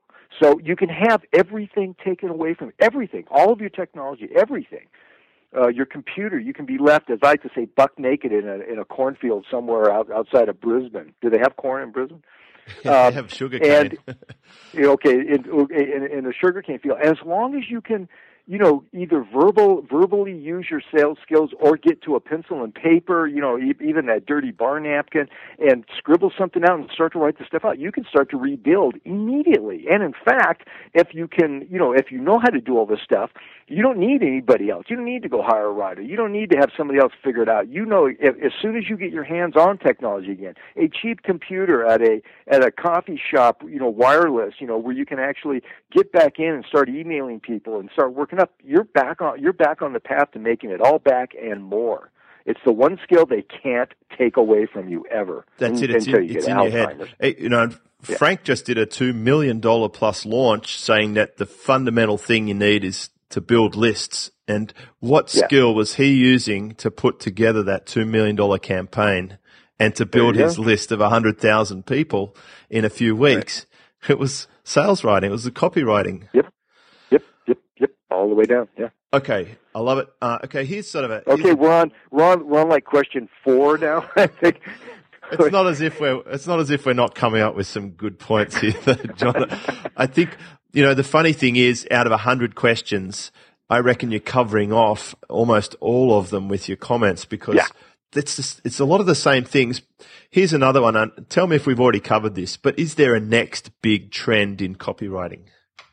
So you can have everything taken away from you. Everything, all of your technology, everything. Uh, your computer, you can be left, as I like to say, buck naked in a in a cornfield somewhere out, outside of Brisbane. Do they have corn in Brisbane? Yeah, they have sugar cane. And, okay, in, in, in a sugarcane field. And as long as you can, you know, either verbal, verbally use your sales skills or get to a pencil and paper, you know, e- even that dirty bar napkin, and scribble something out and start to write the stuff out, you can start to rebuild immediately. And in fact, if you can, you know, if you know how to do all this stuff, you don't need anybody else. You don't need to go hire a writer. You don't need to have somebody else figure it out. You know, if, as soon as you get your hands on technology again, a cheap computer at a at a coffee shop, you know, wireless, you know, where you can actually get back in and start emailing people and start working up, you're back on you're back on the path to making it all back and more. It's the one skill they can't take away from you ever. That's it. It's in, it's in your head. Hey, you know, yeah. Frank just did a two million dollars plus launch saying that the fundamental thing you need is to build lists. And what yeah. skill was he using to put together that two million dollars campaign and to build his go. list of one hundred thousand people in a few weeks? Right. It was sales writing. It was the copywriting. Yep. Yep. Yep. Yep. All the way down. Yeah. Okay. I love it. Uh, okay. Here's sort of a. Okay. We're on, we're on, we're on like question four now, I think. It's not as if we're, it's not as if we're not coming up with some good points here, John. I think, you know, the funny thing is, out of a hundred questions, I reckon you're covering off almost all of them with your comments because yeah. it's just, it's a lot of the same things. Here's another one. Tell me if we've already covered this, but is there a next big trend in copywriting?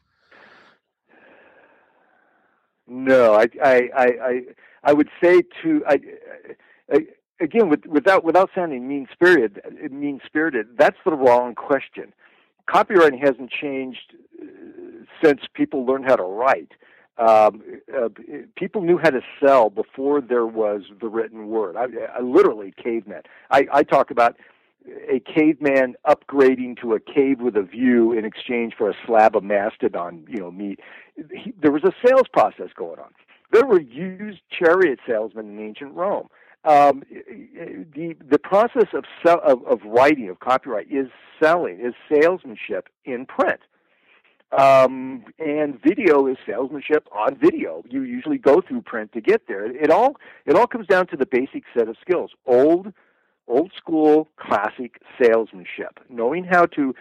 No, I, I, I, I, I would say to, I, I again, with, without without sounding mean spirited, mean spirited, that's the wrong question. Copywriting hasn't changed since people learned how to write. Um, uh, people knew how to sell before there was the written word. I, I literally caveman. I, I talk about a caveman upgrading to a cave with a view in exchange for a slab of mastodon, you know, meat. He, there was a sales process going on. There were used chariot salesmen in ancient Rome. Um, the the process of, sell, of of writing, of copyright, is selling, is salesmanship in print. Um, and video is salesmanship on video. You usually go through print to get there. It all it all comes down to the basic set of skills. Old, old school, classic salesmanship. Knowing how to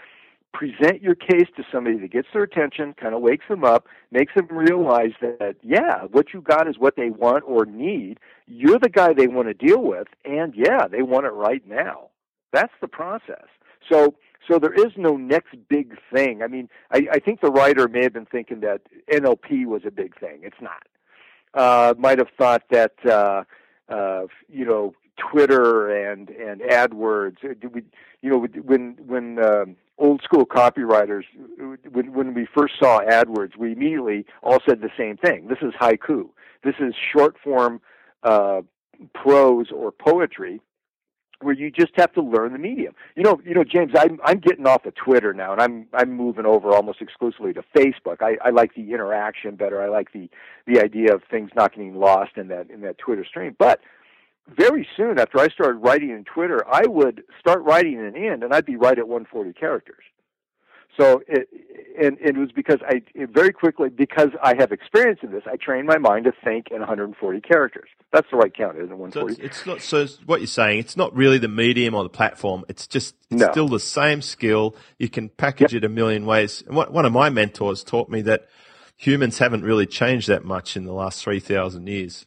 present your case to somebody that gets their attention, kind of wakes them up, makes them realize that, yeah, what you got is what they want or need. You're the guy they want to deal with, and yeah, they want it right now. That's the process. So so there is no next big thing. I mean, I, I think the writer may have been thinking that N L P was a big thing. It's not. Uh, might have thought that, uh, uh, you know, Twitter and, and AdWords, we, you know, when, when, um, old school copywriters, when, when we first saw AdWords, we immediately all said the same thing. This is haiku. This is short form, uh, prose or poetry, where you just have to learn the medium. You know, you know, James, I'm I'm getting off of Twitter now, and I'm I'm moving over almost exclusively to Facebook. I, I like the interaction better. I like the the idea of things not getting lost in that in that Twitter stream. But very soon after I started writing in Twitter, I would start writing an end, and I'd be right at one hundred forty characters. So, it, and, and it was because I it very quickly, because I have experience in this, I trained my mind to think in one hundred forty characters. That's the right count, isn't it? one hundred forty. So it's, it's not. So it's what you're saying, it's not really the medium or the platform. It's just it's no. still the same skill. You can package yep. it a million ways. And what, one of my mentors taught me that humans haven't really changed that much in the last three thousand years.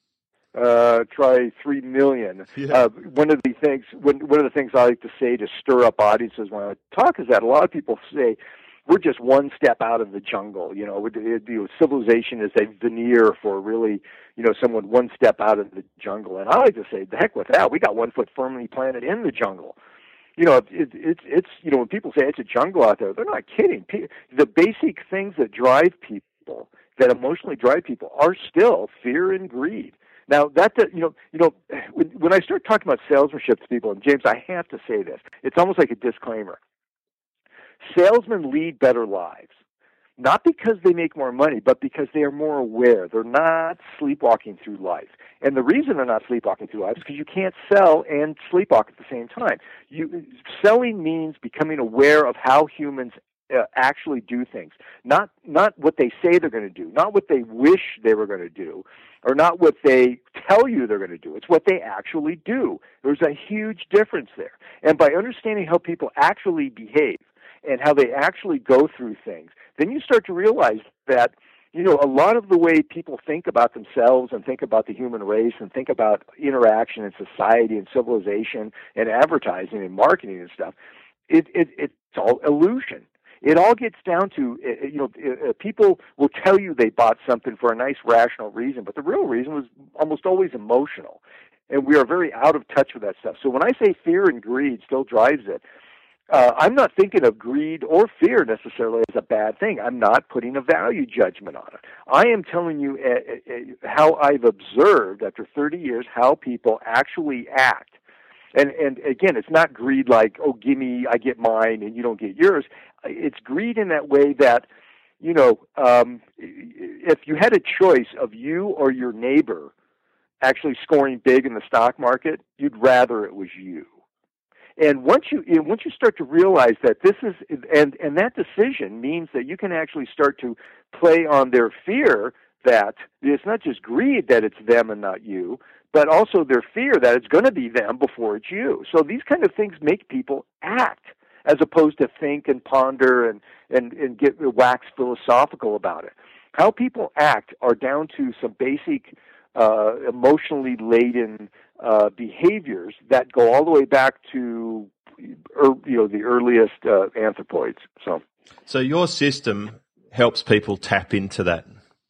Uh, try three million. Yeah. Uh, one of the things, one, one of the things I like to say to stir up audiences when I talk is that a lot of people say we're just one step out of the jungle. You know, it, you know, civilization is a veneer for really, you know, someone one step out of the jungle. And I like to say, the heck with that. We got one foot firmly planted in the jungle. You know, it, it, it's, you know, when people say it's a jungle out there, they're not kidding. The basic things that drive people, that emotionally drive people, are still fear and greed. Now, that, you know, you know, when, when I start talking about salesmanship to people, and James, I have to say this, it's almost like a disclaimer. Salesmen lead better lives, not because they make more money, but because they are more aware. They're not sleepwalking through life. And the reason they're not sleepwalking through life is because you can't sell and sleepwalk at the same time. You, selling means becoming aware of how humans Uh, actually do things, not not what they say they're going to do, not what they wish they were going to do, or not what they tell you they're going to do. It's what they actually do. There's a huge difference there. And by understanding how people actually behave and how they actually go through things, then you start to realize that, you know, a lot of the way people think about themselves and think about the human race and think about interaction in society and civilization and advertising and marketing and stuff, it, it it's all illusion. It all gets down to, you know, people will tell you they bought something for a nice rational reason, but the real reason was almost always emotional. And we are very out of touch with that stuff. So when I say fear and greed still drives it, uh, I'm not thinking of greed or fear necessarily as a bad thing. I'm not putting a value judgment on it. I am telling you uh, uh, how I've observed after thirty years how people actually act. And and again, it's not greed like, oh, give me, I get mine, and you don't get yours. It's greed in that way that, you know, um, if you had a choice of you or your neighbor actually scoring big in the stock market, you'd rather it was you. And once you once you start to realize that this is, and, and that decision means that you can actually start to play on their fear that it's not just greed that it's them and not you, but also their fear that it's going to be them before it's you. So these kind of things make people act as opposed to think and ponder and, and, and get wax philosophical about it. How people act are down to some basic uh, emotionally laden uh, behaviors that go all the way back to er, you know the earliest uh, anthropoids. So, so your system helps people tap into that.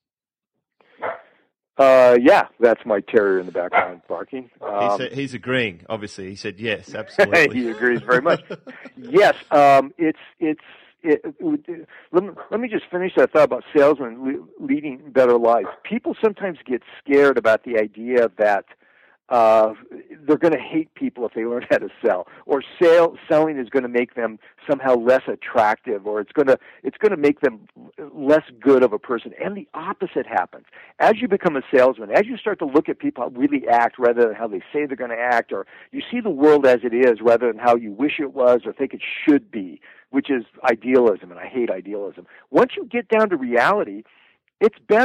Uh, yeah, that's my terrier in the background barking. Um, he said, he's agreeing. Obviously, he said yes, absolutely. He agrees very much. Yes, um, it's it's. It, it, let, me, let me just finish that thought about salesmen le- leading better lives. People sometimes get scared about the idea that uh, they're going to hate people if they learn how to sell, or sale, selling is going to make them somehow less attractive, or it's going to it's going to make them less good of a person. And the opposite happens. As you become a salesman, as you start to look at people how really act rather than how they say they're going to act, or you see the world as it is rather than how you wish it was or think it should be, which is idealism, and I hate idealism. Once you get down to reality, it's better.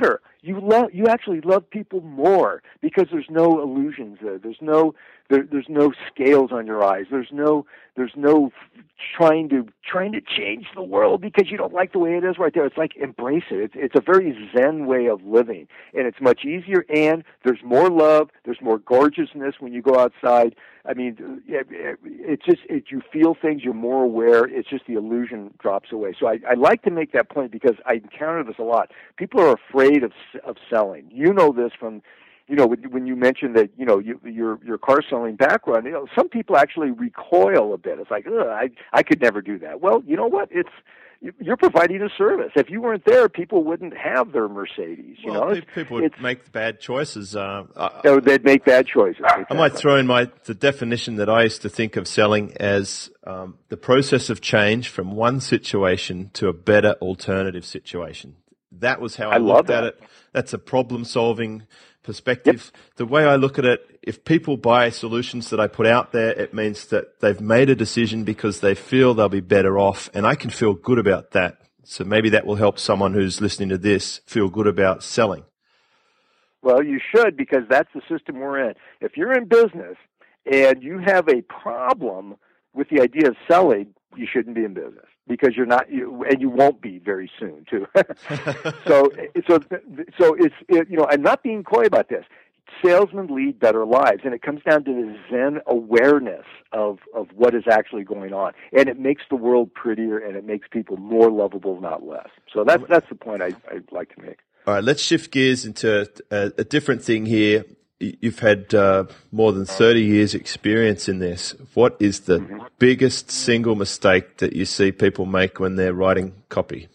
you love you actually love people more because there's no illusions there. There's no there, there's no scales on your eyes. There's no there's no trying to trying to change the world because you don't like the way it is right there. It's like embrace it. It's it's a very Zen way of living, and it's much easier. And there's more love. There's more gorgeousness when you go outside. I mean, it, it, it's just it, you feel things. You're more aware. It's just the illusion drops away. So I, I like to make that point because I encounter this a lot. People are afraid of of selling. You know this from, you know, when, when you mentioned that, you know, you, your your car selling background. You know, some people actually recoil a bit. It's like, ugh, I I could never do that. Well, you know what? It's you're providing a service. If you weren't there, people wouldn't have their Mercedes. You well, know, people would make bad choices. Uh, uh, they'd make bad choices. Exactly. I might throw in my the definition that I used to think of selling as um, the process of change from one situation to a better alternative situation. That was how I, I looked love at it. That's a problem-solving perspective. Yep. The way I look at it, if people buy solutions that I put out there, it means that they've made a decision because they feel they'll be better off, and I can feel good about that. So maybe that will help someone who's listening to this feel good about selling. Well, you should, because that's the system we're in. If you're in business and you have a problem with the idea of selling, you shouldn't be in business because you're not, you, and you won't be very soon too. so, so, so it's it, you know, I'm not being coy about this. Salesmen lead better lives, and it comes down to the Zen awareness of of what is actually going on, and it makes the world prettier, and it makes people more lovable, not less. So that's that's the point I, I'd like to make. All right, let's shift gears into a, a different thing here. You've had uh, more than thirty years experience in this. What is the mm-hmm. biggest single mistake that you see people make when they're writing copy?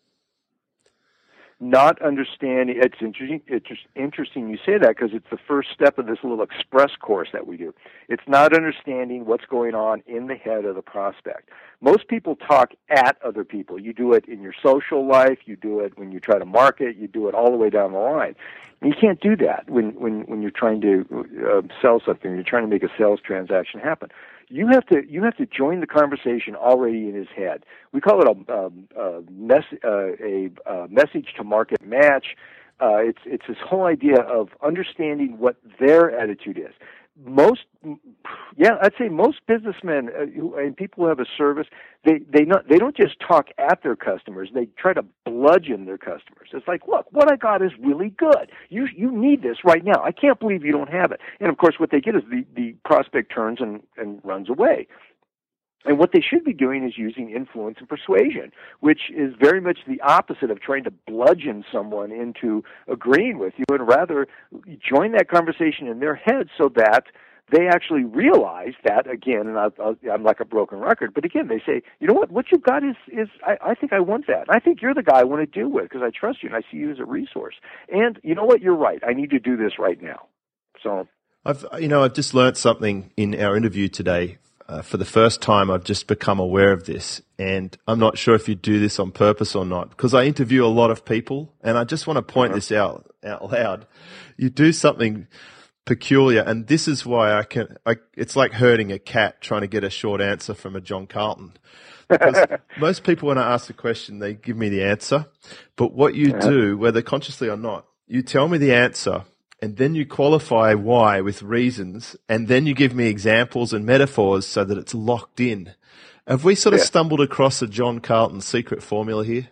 Not understanding. It's interesting. It's just interesting you say that because it's the first step of this little express course that we do. It's not understanding what's going on in the head of the prospect. Most people talk at other people. You do it in your social life. You do it when you try to market. You do it all the way down the line. And you can't do that when when when you're trying to uh, sell something. You're trying to make a sales transaction happen. You have to you have to join the conversation already in his head. We call it a, a, a, mess, uh, a, a message to market match. Uh, it's it's this whole idea of understanding what their attitude is. Most, yeah, I'd say most businessmen uh, who, and people who have a service, they they not they don't just talk at their customers. They try to bludgeon their customers. It's like, look, what I got is really good. You you need this right now. I can't believe you don't have it. And of course, what they get is the the prospect turns and and runs away. And what they should be doing is using influence and persuasion, which is very much the opposite of trying to bludgeon someone into agreeing with you, and rather join that conversation in their head so that they actually realize that, again, and I, I, I'm like a broken record, but again, they say, you know what, what you've got is, is I, I think I want that. I think you're the guy I want to deal with because I trust you and I see you as a resource. And you know what, you're right. I need to do this right now. So, I've, you know, I've just learned something in our interview today. Uh, for the first time, I've just become aware of this, and I'm not sure if you do this on purpose or not, because I interview a lot of people, and I just want to point uh-huh. this out out loud. You do something peculiar, and this is why I can. I, it's like herding a cat trying to get a short answer from a John Carlton. Because most people, when I ask a question, they give me the answer, but what you uh-huh. do, whether consciously or not, you tell me the answer. And then you qualify why with reasons, and then you give me examples and metaphors so that it's locked in. Have we sort of yeah. stumbled across a John Carlton secret formula here?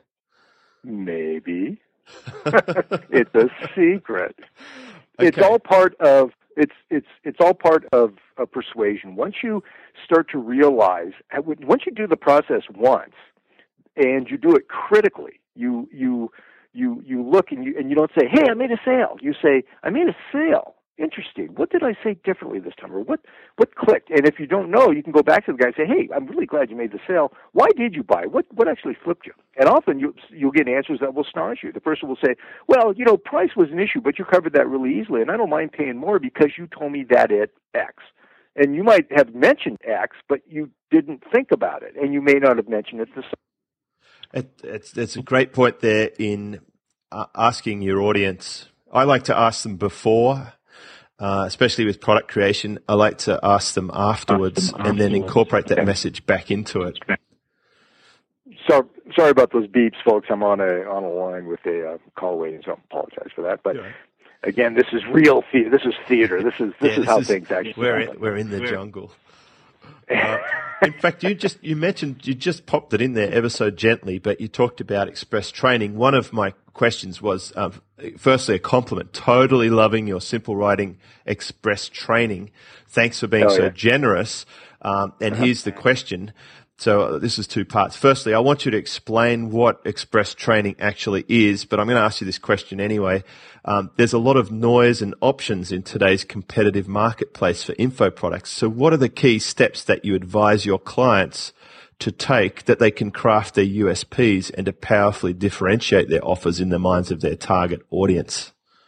Maybe. It's a secret. Okay. It's all part of it's it's it's all part of, of persuasion. Once you start to realize, once you do the process once, and you do it critically, you you. You you look and you and you don't say, hey, I made a sale. You say, I made a sale. Interesting. What did I say differently this time? Or what, what clicked? And if you don't know, you can go back to the guy and say, hey, I'm really glad you made the sale. Why did you buy? What what actually flipped you? And often you, you'll get answers that will astonish you. The person will say, well, you know, price was an issue, but you covered that really easily, and I don't mind paying more because you told me that at X. And you might have mentioned X, but you didn't think about it, and you may not have mentioned it the same. It, it's, it's a great point there in uh, asking your audience. I like to ask them before, uh, especially with product creation. I like to ask them afterwards, ask them and afterwards. then incorporate that yeah. message back into it. So sorry about those beeps, folks. I'm on a on a line with a uh, call waiting, so I apologize for that. But. Yeah. Again, this is real theater. This is theater. This is this yeah, is how is, things actually we're happen. In, we're in the we're, jungle. Uh, in fact, you just you mentioned you just popped it in there ever so gently, but you talked about express training. One of my questions was, um, firstly, a compliment. Totally loving your Simple Writing Express training. Thanks for being oh, so yeah. generous. Um, and uh-huh. here's the question. So uh, this is two parts. Firstly, I want you to explain what express training actually is, but I'm going to ask you this question anyway. Um, there's a lot of noise and options in today's competitive marketplace for info products. So what are the key steps that you advise your clients to take that they can craft their U S Ps and to powerfully differentiate their offers in the minds of their target audience?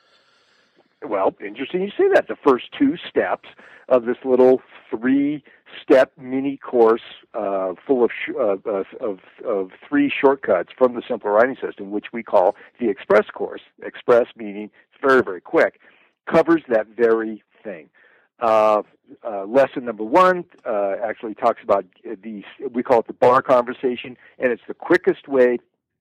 Well, interesting you say that. The first two steps of this little three-step mini course uh, full of, sh- uh, of of three shortcuts from the Simple Writing System, which we call the Express course. Express meaning it's very, very quick, covers that very thing. Uh, uh, lesson number one uh, actually talks about the, we call it the bar conversation, and it's the quickest way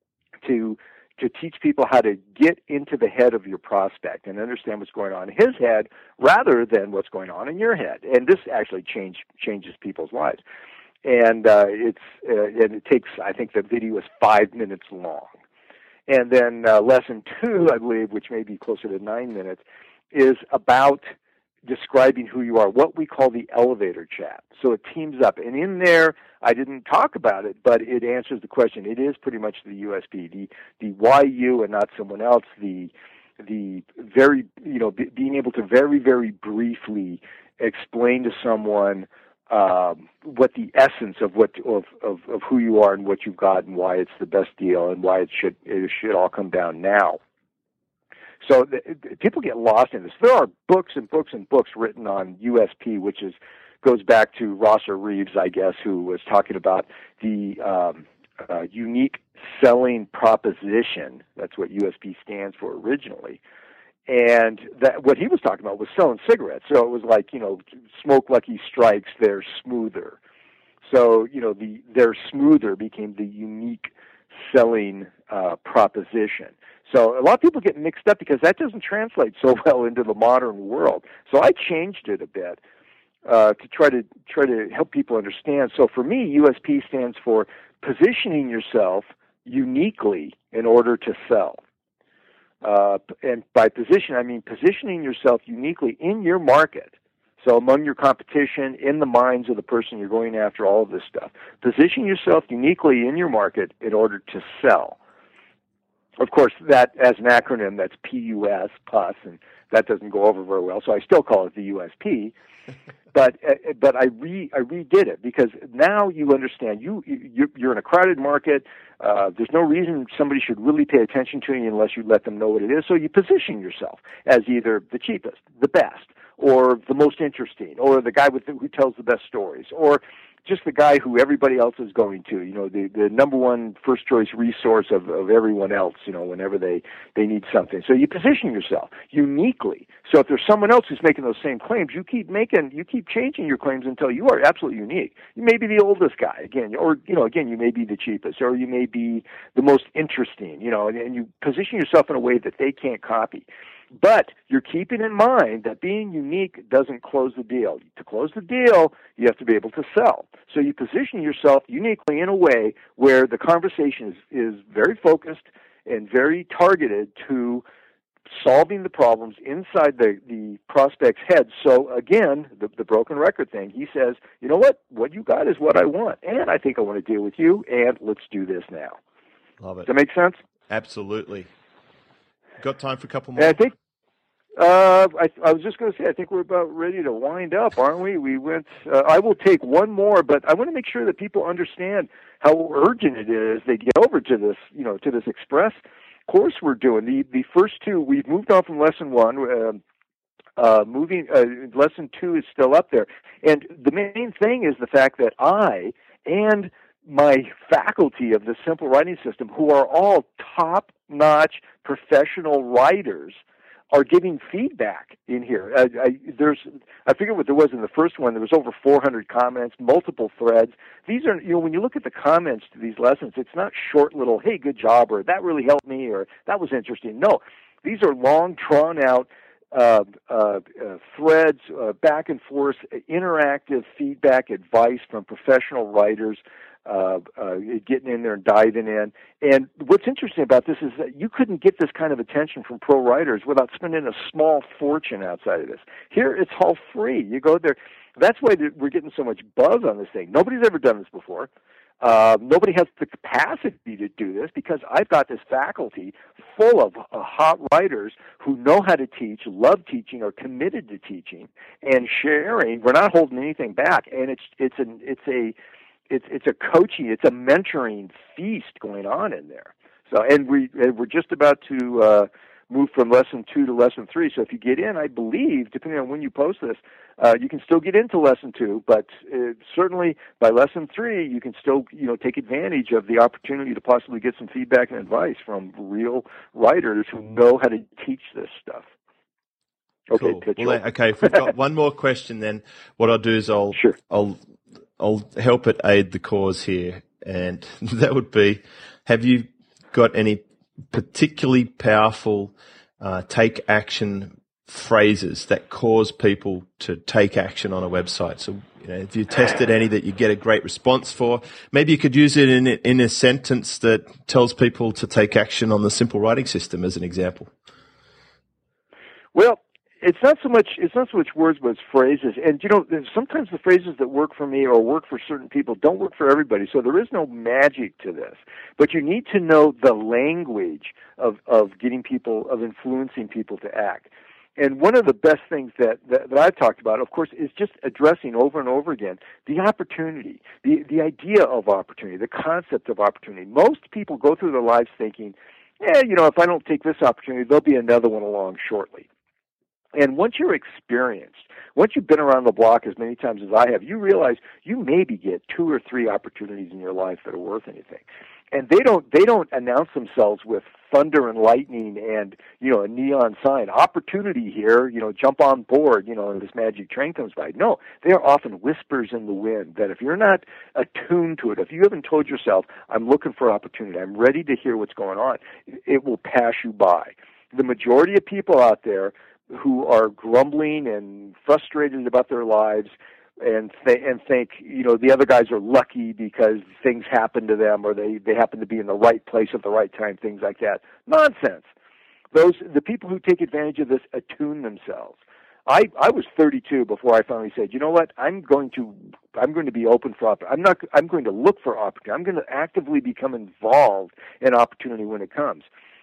to to teach people how to get into the head of your prospect and understand what's going on in his head rather than what's going on in your head. And this actually change, changes people's lives. And uh, it's uh, and it takes, I think the video is five minutes long. And then uh, lesson two, I believe, which may be closer to nine minutes, is about describing who you are, what we call the elevator chat. So it teams up. And in there, I didn't talk about it, but it answers the question. It is pretty much the U S P, the, the why you and not someone else, the the very, you know, b- being able to very, very briefly explain to someone um, what the essence of what of, of, of who you are and what you've got and why it's the best deal and why it should it should all come down now. So the, people get lost in this. There are books and books and books written on U S P, which is goes back to Rosser Reeves, I guess, who was talking about the um, uh, unique selling proposition. That's what U S P stands for originally. And that what he was talking about was selling cigarettes. So it was like, you know, smoke Lucky Strikes, they're smoother. So, you know, the they're smoother became the unique selling uh, proposition. So a lot of people get mixed up because that doesn't translate so well into the modern world. So I changed it a bit uh, to try to try to help people understand. So for me, U S P stands for positioning yourself uniquely in order to sell. Uh, and by position, I mean positioning yourself uniquely in your market. So among your competition, in the minds of the person you're going after, all of this stuff. Position yourself uniquely in your market in order to sell. Of course, that as an acronym, that's P U S, P U S, and that doesn't go over very well, so I still call it the U S P. But uh, but I re I redid it because now you understand you you you're in a crowded market. Uh, there's no reason somebody should really pay attention to you unless you let them know what it is. So you position yourself as either the cheapest, the best, or the most interesting, or the guy with the, who tells the best stories, or just the guy who everybody else is going to, you know, the, the number one first choice resource of, of everyone else, you know, whenever they, they need something. So you position yourself uniquely. So if there's someone else who's making those same claims, you keep making, you keep changing your claims until you are absolutely unique. You may be the oldest guy, again, or, you know, again, you may be the cheapest, or you may be the most interesting, you know, and, and you position yourself in a way that they can't copy. But you're keeping in mind that being unique doesn't close the deal. To close the deal, you have to be able to sell. So you position yourself uniquely in a way where the conversation is, is very focused and very targeted to solving the problems inside the, the prospect's head. So again, the, the broken record thing, he says, you know what, what you got is what I want, and I think I want to deal with you, and let's do this now. Love it. Does that make sense? Absolutely. Got time for a couple more? And I think uh, I, I was just going to say, I think we're about ready to wind up, aren't we? We went. Uh, I will take one more, but I want to make sure that people understand how urgent it is they get over to this, you know, to this Express course we're doing. The the first two, we've moved on from lesson one. Uh, uh, moving uh, lesson two is still up there, and the main thing is the fact that I and my faculty of the Simple Writing System, who are all top-notch professional writers, are giving feedback in here. I, I, there's, I forget what there was in the first one. There was over four hundred comments, multiple threads. These are, you know, when you look at the comments to these lessons, it's not short little, hey, good job, or that really helped me, or that was interesting. No, these are long, drawn-out uh, uh, uh, threads, uh, back and forth, interactive feedback, advice from professional writers, Uh, uh, getting in there and diving in. And what's interesting about this is that you couldn't get this kind of attention from pro writers without spending a small fortune outside of this. Here, it's all free. You go there. That's why we're getting so much buzz on this thing. Nobody's ever done this before. Uh, nobody has the capacity to do this because I've got this faculty full of uh, hot writers who know how to teach, love teaching, are committed to teaching and sharing. We're not holding anything back, and it's it's an it's a It's it's a coaching, it's a mentoring feast going on in there. So, and we and we're just about to uh, move from lesson two to lesson three. So, if you get in, I believe, depending on when you post this, uh, you can still get into lesson two. But uh, certainly by lesson three, you can still you know take advantage of the opportunity to possibly get some feedback and advice from real writers who know how to teach this stuff. Okay, cool. Well, then, okay. If we've got one more question, then what I'll do is I'll sure. I'll. I'll help it aid the cause here, and that would be, have you got any particularly powerful uh, take action phrases that cause people to take action on a website? So, you know, have you tested any that you get a great response for? Maybe you could use it in, in a sentence that tells people to take action on the simple writing system as an example. Well, It's not so much. It's not so much words, but it's phrases. And you know, sometimes the phrases that work for me or work for certain people don't work for everybody. So there is no magic to this. But you need to know the language of of getting people, of influencing people to act. And one of the best things that, that that I've talked about, of course, is just addressing over and over again the opportunity, the the idea of opportunity, the concept of opportunity. Most people go through their lives thinking, "Yeah, you know, if I don't take this opportunity, there'll be another one along shortly." And once you're experienced, once you've been around the block as many times as I have, you realize you maybe get two or three opportunities in your life that are worth anything. And they don't they don't announce themselves with thunder and lightning and, you know, a neon sign, opportunity here, you know, jump on board, you know, and this magic train comes by. No, they are often whispers in the wind that if you're not attuned to it, if you haven't told yourself, I'm looking for opportunity, I'm ready to hear what's going on, it will pass you by. The majority of people out there who are grumbling and frustrated about their lives and th- and think, you know, the other guys are lucky because things happen to them or they, they happen to be in the right place at the right time, things like that. Nonsense. Those the people who take advantage of this attune themselves. I, I was thirty-two before I finally said, you know what, I'm going to I'm going to be open for opportunity. I'm not I'm going to look for opportunity. I'm going to actively become involved in opportunity when it comes.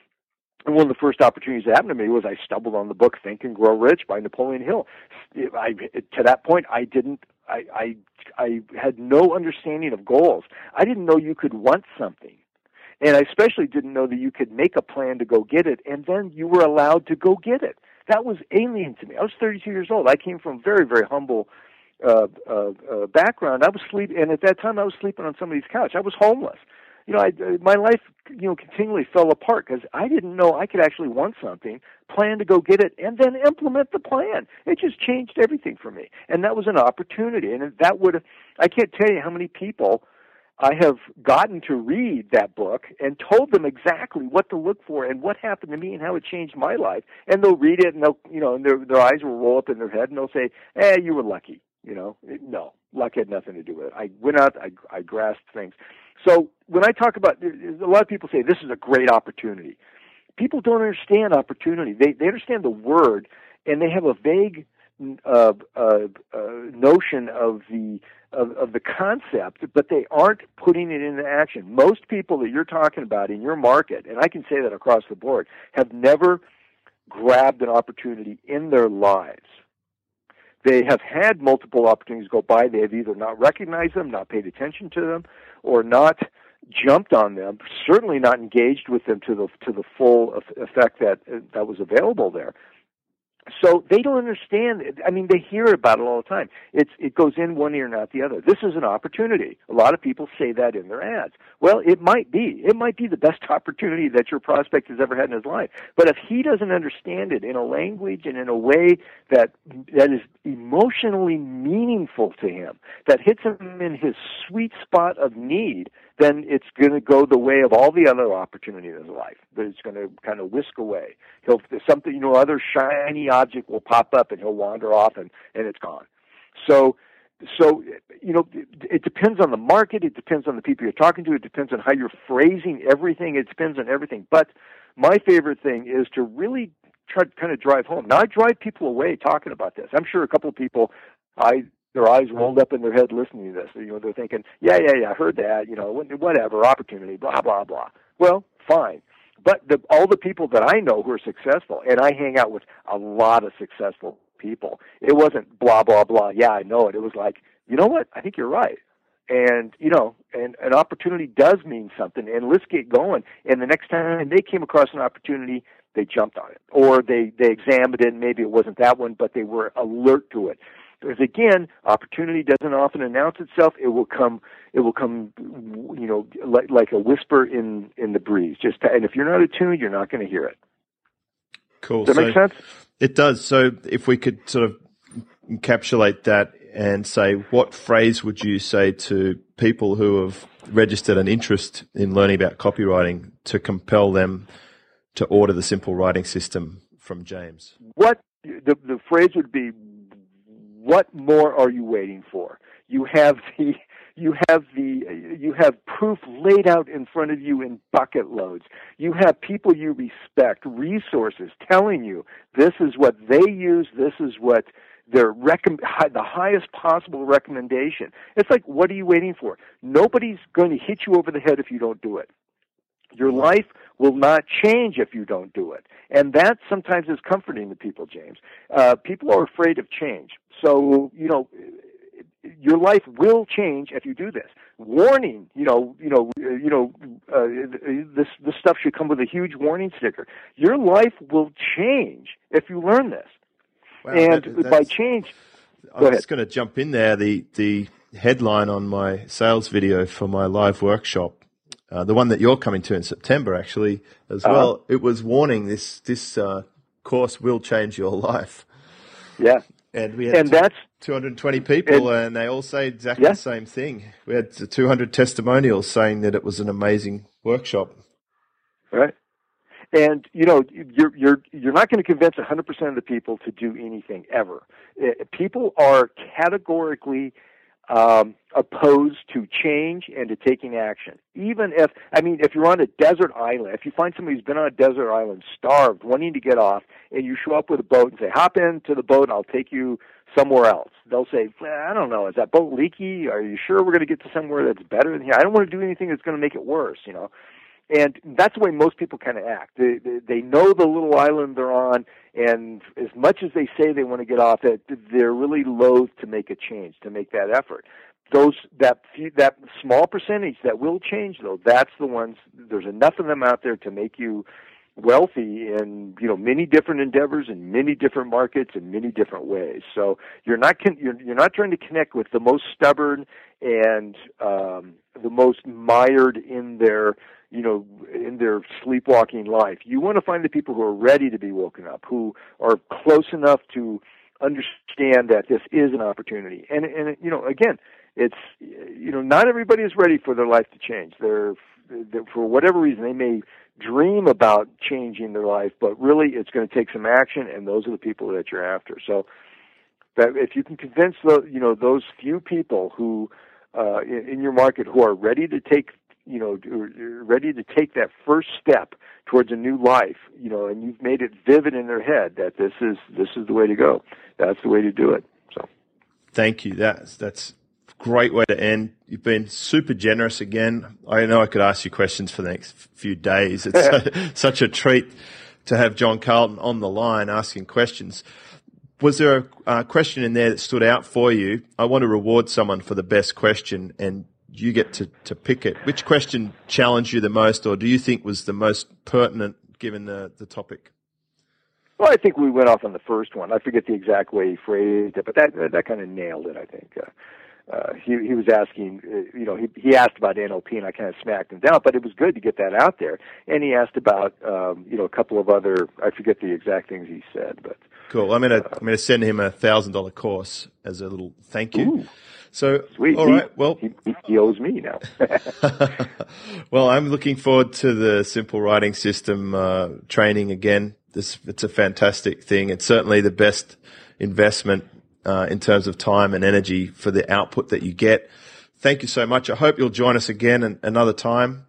And one of the first opportunities that happened to me was I stumbled on the book Think and Grow Rich by Napoleon Hill. I, to that point, I didn't. I, I I had no understanding of goals. I didn't know you could want something, and I especially didn't know that you could make a plan to go get it, and then you were allowed to go get it. That was alien to me. I was thirty-two years old. I came from a very very humble uh, uh, uh, background. I was sleep, and at that time I was sleeping on somebody's couch. I was homeless. You know, I, my life, you know, continually fell apart because I didn't know I could actually want something, plan to go get it, and then implement the plan. It just changed everything for me, and that was an opportunity. And that would have, I can't tell you how many people I have gotten to read that book and told them exactly what to look for and what happened to me and how it changed my life. And they'll read it, and they'll, you know, and their their eyes will roll up in their head, and they'll say, "Eh, you were lucky." You know, no, luck had nothing to do with it. I went out, I, I grasped things. So when I talk about, a lot of people say this is a great opportunity. People don't understand opportunity. They they understand the word, and they have a vague uh, uh, uh, notion of the of, of the concept, but they aren't putting it into action. Most people that you're talking about in your market, and I can say that across the board, have never grabbed an opportunity in their lives. They have had multiple opportunities go by. They have either not recognized them, not paid attention to them, or not jumped on them, certainly not engaged with them to the to the full effect that that was available there. So they don't understand it. I mean, they hear about it all the time. It's, it goes in one ear and out the other. This is an opportunity. A lot of people say that in their ads. Well, it might be. It might be the best opportunity that your prospect has ever had in his life. But if he doesn't understand it in a language and in a way that that is emotionally meaningful to him, that hits him in his sweet spot of need, then it's going to go the way of all the other opportunities in his life. That it's going to kind of whisk away. He'll something, you know, other shiny object will pop up, and he'll wander off, and, and it's gone. So, so you know, it, it depends on the market. It depends on the people you're talking to. It depends on how you're phrasing everything. It depends on everything. But my favorite thing is to really try to kind of drive home. Now, I drive people away talking about this. I'm sure a couple of people, I. their eyes rolled up in their head listening to this. You know, they're thinking, yeah, yeah, yeah, I heard that, you know, whatever, opportunity, blah, blah, blah. Well, fine. But the, all the people that I know who are successful, and I hang out with a lot of successful people, it wasn't blah, blah, blah, yeah, I know it. It was like, you know what, I think you're right. And, you know, and an opportunity does mean something, and let's get going. And the next time they came across an opportunity, they jumped on it. Or they, they examined it, and maybe it wasn't that one, but they were alert to it. Because again, opportunity doesn't often announce itself. It will come. It will come. You know, like, like a whisper in, in the breeze. Just and if you're not attuned, you're not going to hear it. Cool. Does that so make sense? It does. So if we could sort of encapsulate that and say, what phrase would you say to people who have registered an interest in learning about copywriting to compel them to order the Simple Writing System from James? What the the phrase would be. What more are you waiting for? You have the you have the you have proof laid out in front of you in bucket loads. You have people you respect, resources telling you this is what they use, this is what their rec- the highest possible recommendation. It's like, what are you waiting for? Nobody's going to hit you over the head if you don't do it. Your life will not change if you don't do it. And that sometimes is comforting to people, James. Uh, people are afraid of change. So, you know, your life will change if you do this. Warning, you know, you know, you know, uh, this this stuff should come with a huge warning sticker. Your life will change if you learn this. Wow, and that, by change, I was going to jump in there. The the headline on my sales video for my live workshop, uh, the one that you're coming to in September, actually, as uh-huh. well, it was warning this this uh, course will change your life. Yeah. And we had and two, that's, two hundred twenty people, and, and they all say exactly yeah. the same thing. We had two hundred testimonials saying that it was an amazing workshop. Right. And, you know, you're, you're, you're not going to convince one hundred percent of the people to do anything ever. People are categorically um, opposed to change and to taking action. Even if, I mean, if you're on a desert island, if you find somebody who's been on a desert island, starved, wanting to get off, and you show up with a boat and say, hop into the boat and I'll take you somewhere else. They'll say, I don't know, is that boat leaky? Are you sure we're going to get to somewhere that's better than here? I don't want to do anything that's going to make it worse, you know. And that's the way most people kind of act. They, they, they know the little island they're on, and as much as they say they want to get off it, they're really loath to make a change, to make that effort. Those that few, that small percentage that will change, though, that's the ones. There's enough of them out there to make you wealthy in, you know, many different endeavors in many different markets in many different ways. So you're not con- you're, you're not trying to connect with the most stubborn and um, the most mired in their, you know, in their sleepwalking life. You want to find the people who are ready to be woken up, who are close enough to understand that this is an opportunity. And and you know, again, it's, you know, not everybody is ready for their life to change. They're, they're for whatever reason they may dream about changing their life, but really it's going to take some action, and those are the people that you're after. So that if you can convince the, you know, those few people who uh, in, in your market who are ready to take, you know, ready to take that first step towards a new life, you know, and you've made it vivid in their head that this is this is the way to go. That's the way to do it. So, thank you. That's that's a great way to end. You've been super generous again. I know I could ask you questions for the next few days. It's so, such a treat to have John Carlton on the line asking questions. Was there a uh, question in there that stood out for you? I want to reward someone for the best question, and you get to, to pick it. Which question challenged you the most, or do you think was the most pertinent given the, the topic? Well, I think we went off on the first one. I forget the exact way he phrased it, but that that, that kind of nailed it, I think. Uh, uh, he he was asking, uh, you know, he he asked about N L P, and I kind of smacked him down, but it was good to get that out there. And he asked about, um, you know, a couple of other, I forget the exact things he said, but. Cool. I'm gonna uh, I'm gonna send him a thousand dollar course as a little thank you. Ooh, so sweet. All he, right. Well, he, he owes me now. Well, I'm looking forward to the Simple Writing System uh, training again. This it's a fantastic thing. It's certainly the best investment uh, in terms of time and energy for the output that you get. Thank you so much. I hope you'll join us again an, another time,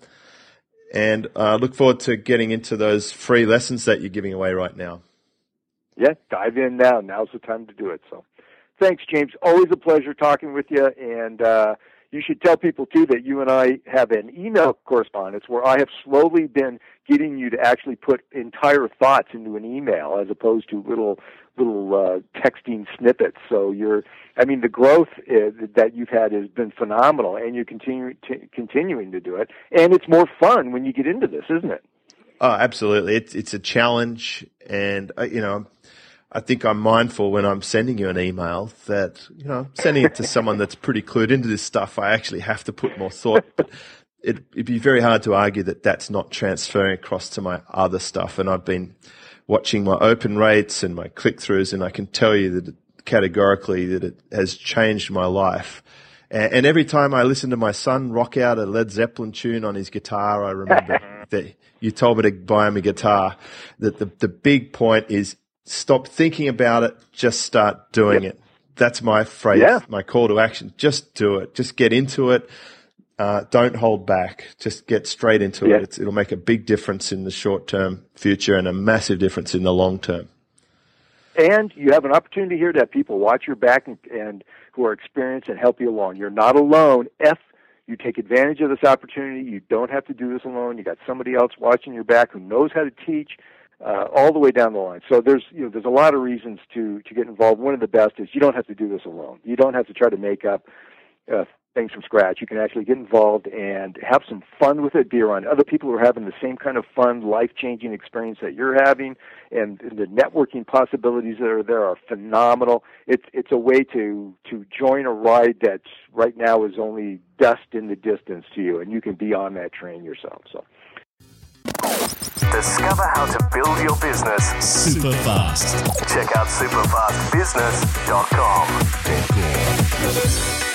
and uh, look forward to getting into those free lessons that you're giving away right now. Yeah, dive in now. Now's the time to do it. So, thanks, James. Always a pleasure talking with you, and uh, you should tell people, too, that you and I have an email correspondence where I have slowly been getting you to actually put entire thoughts into an email as opposed to little little uh, texting snippets. So you're, I mean, the growth uh, that you've had has been phenomenal, and you're continue, t- continuing to do it. And it's more fun when you get into this, isn't it? Oh, absolutely. It's, it's a challenge, and, uh, you know, I think I'm mindful when I'm sending you an email that, you know, sending it to someone that's pretty clued into this stuff, I actually have to put more thought. But it, it'd be very hard to argue that that's not transferring across to my other stuff. And I've been watching my open rates and my click-throughs, and I can tell you that it, categorically that it has changed my life. And, and every time I listen to my son rock out a Led Zeppelin tune on his guitar, I remember that you told me to buy him a guitar. That the, the big point is, stop thinking about it, just start doing yep. it. That's my phrase, yeah. my call to action. Just do it. Just get into it. Uh, don't hold back. Just get straight into yeah. it. It's, it'll make a big difference in the short-term future and a massive difference in the long term. And you have an opportunity here to have people watch your back and, and who are experienced and help you along. You're not alone. F, you take advantage of this opportunity. You don't have to do this alone. You got somebody else watching your back who knows how to teach. Uh, all the way down the line. So there's, you know, there's a lot of reasons to, to get involved. One of the best is you don't have to do this alone. You don't have to try to make up uh, things from scratch. You can actually get involved and have some fun with it, be around other people who are having the same kind of fun, life-changing experience that you're having, and the networking possibilities that are there are phenomenal. It's it's a way to, to join a ride that right now is only dust in the distance to you, and you can be on that train yourself. So. Discover how to build your business super fast. Check out super fast business dot com.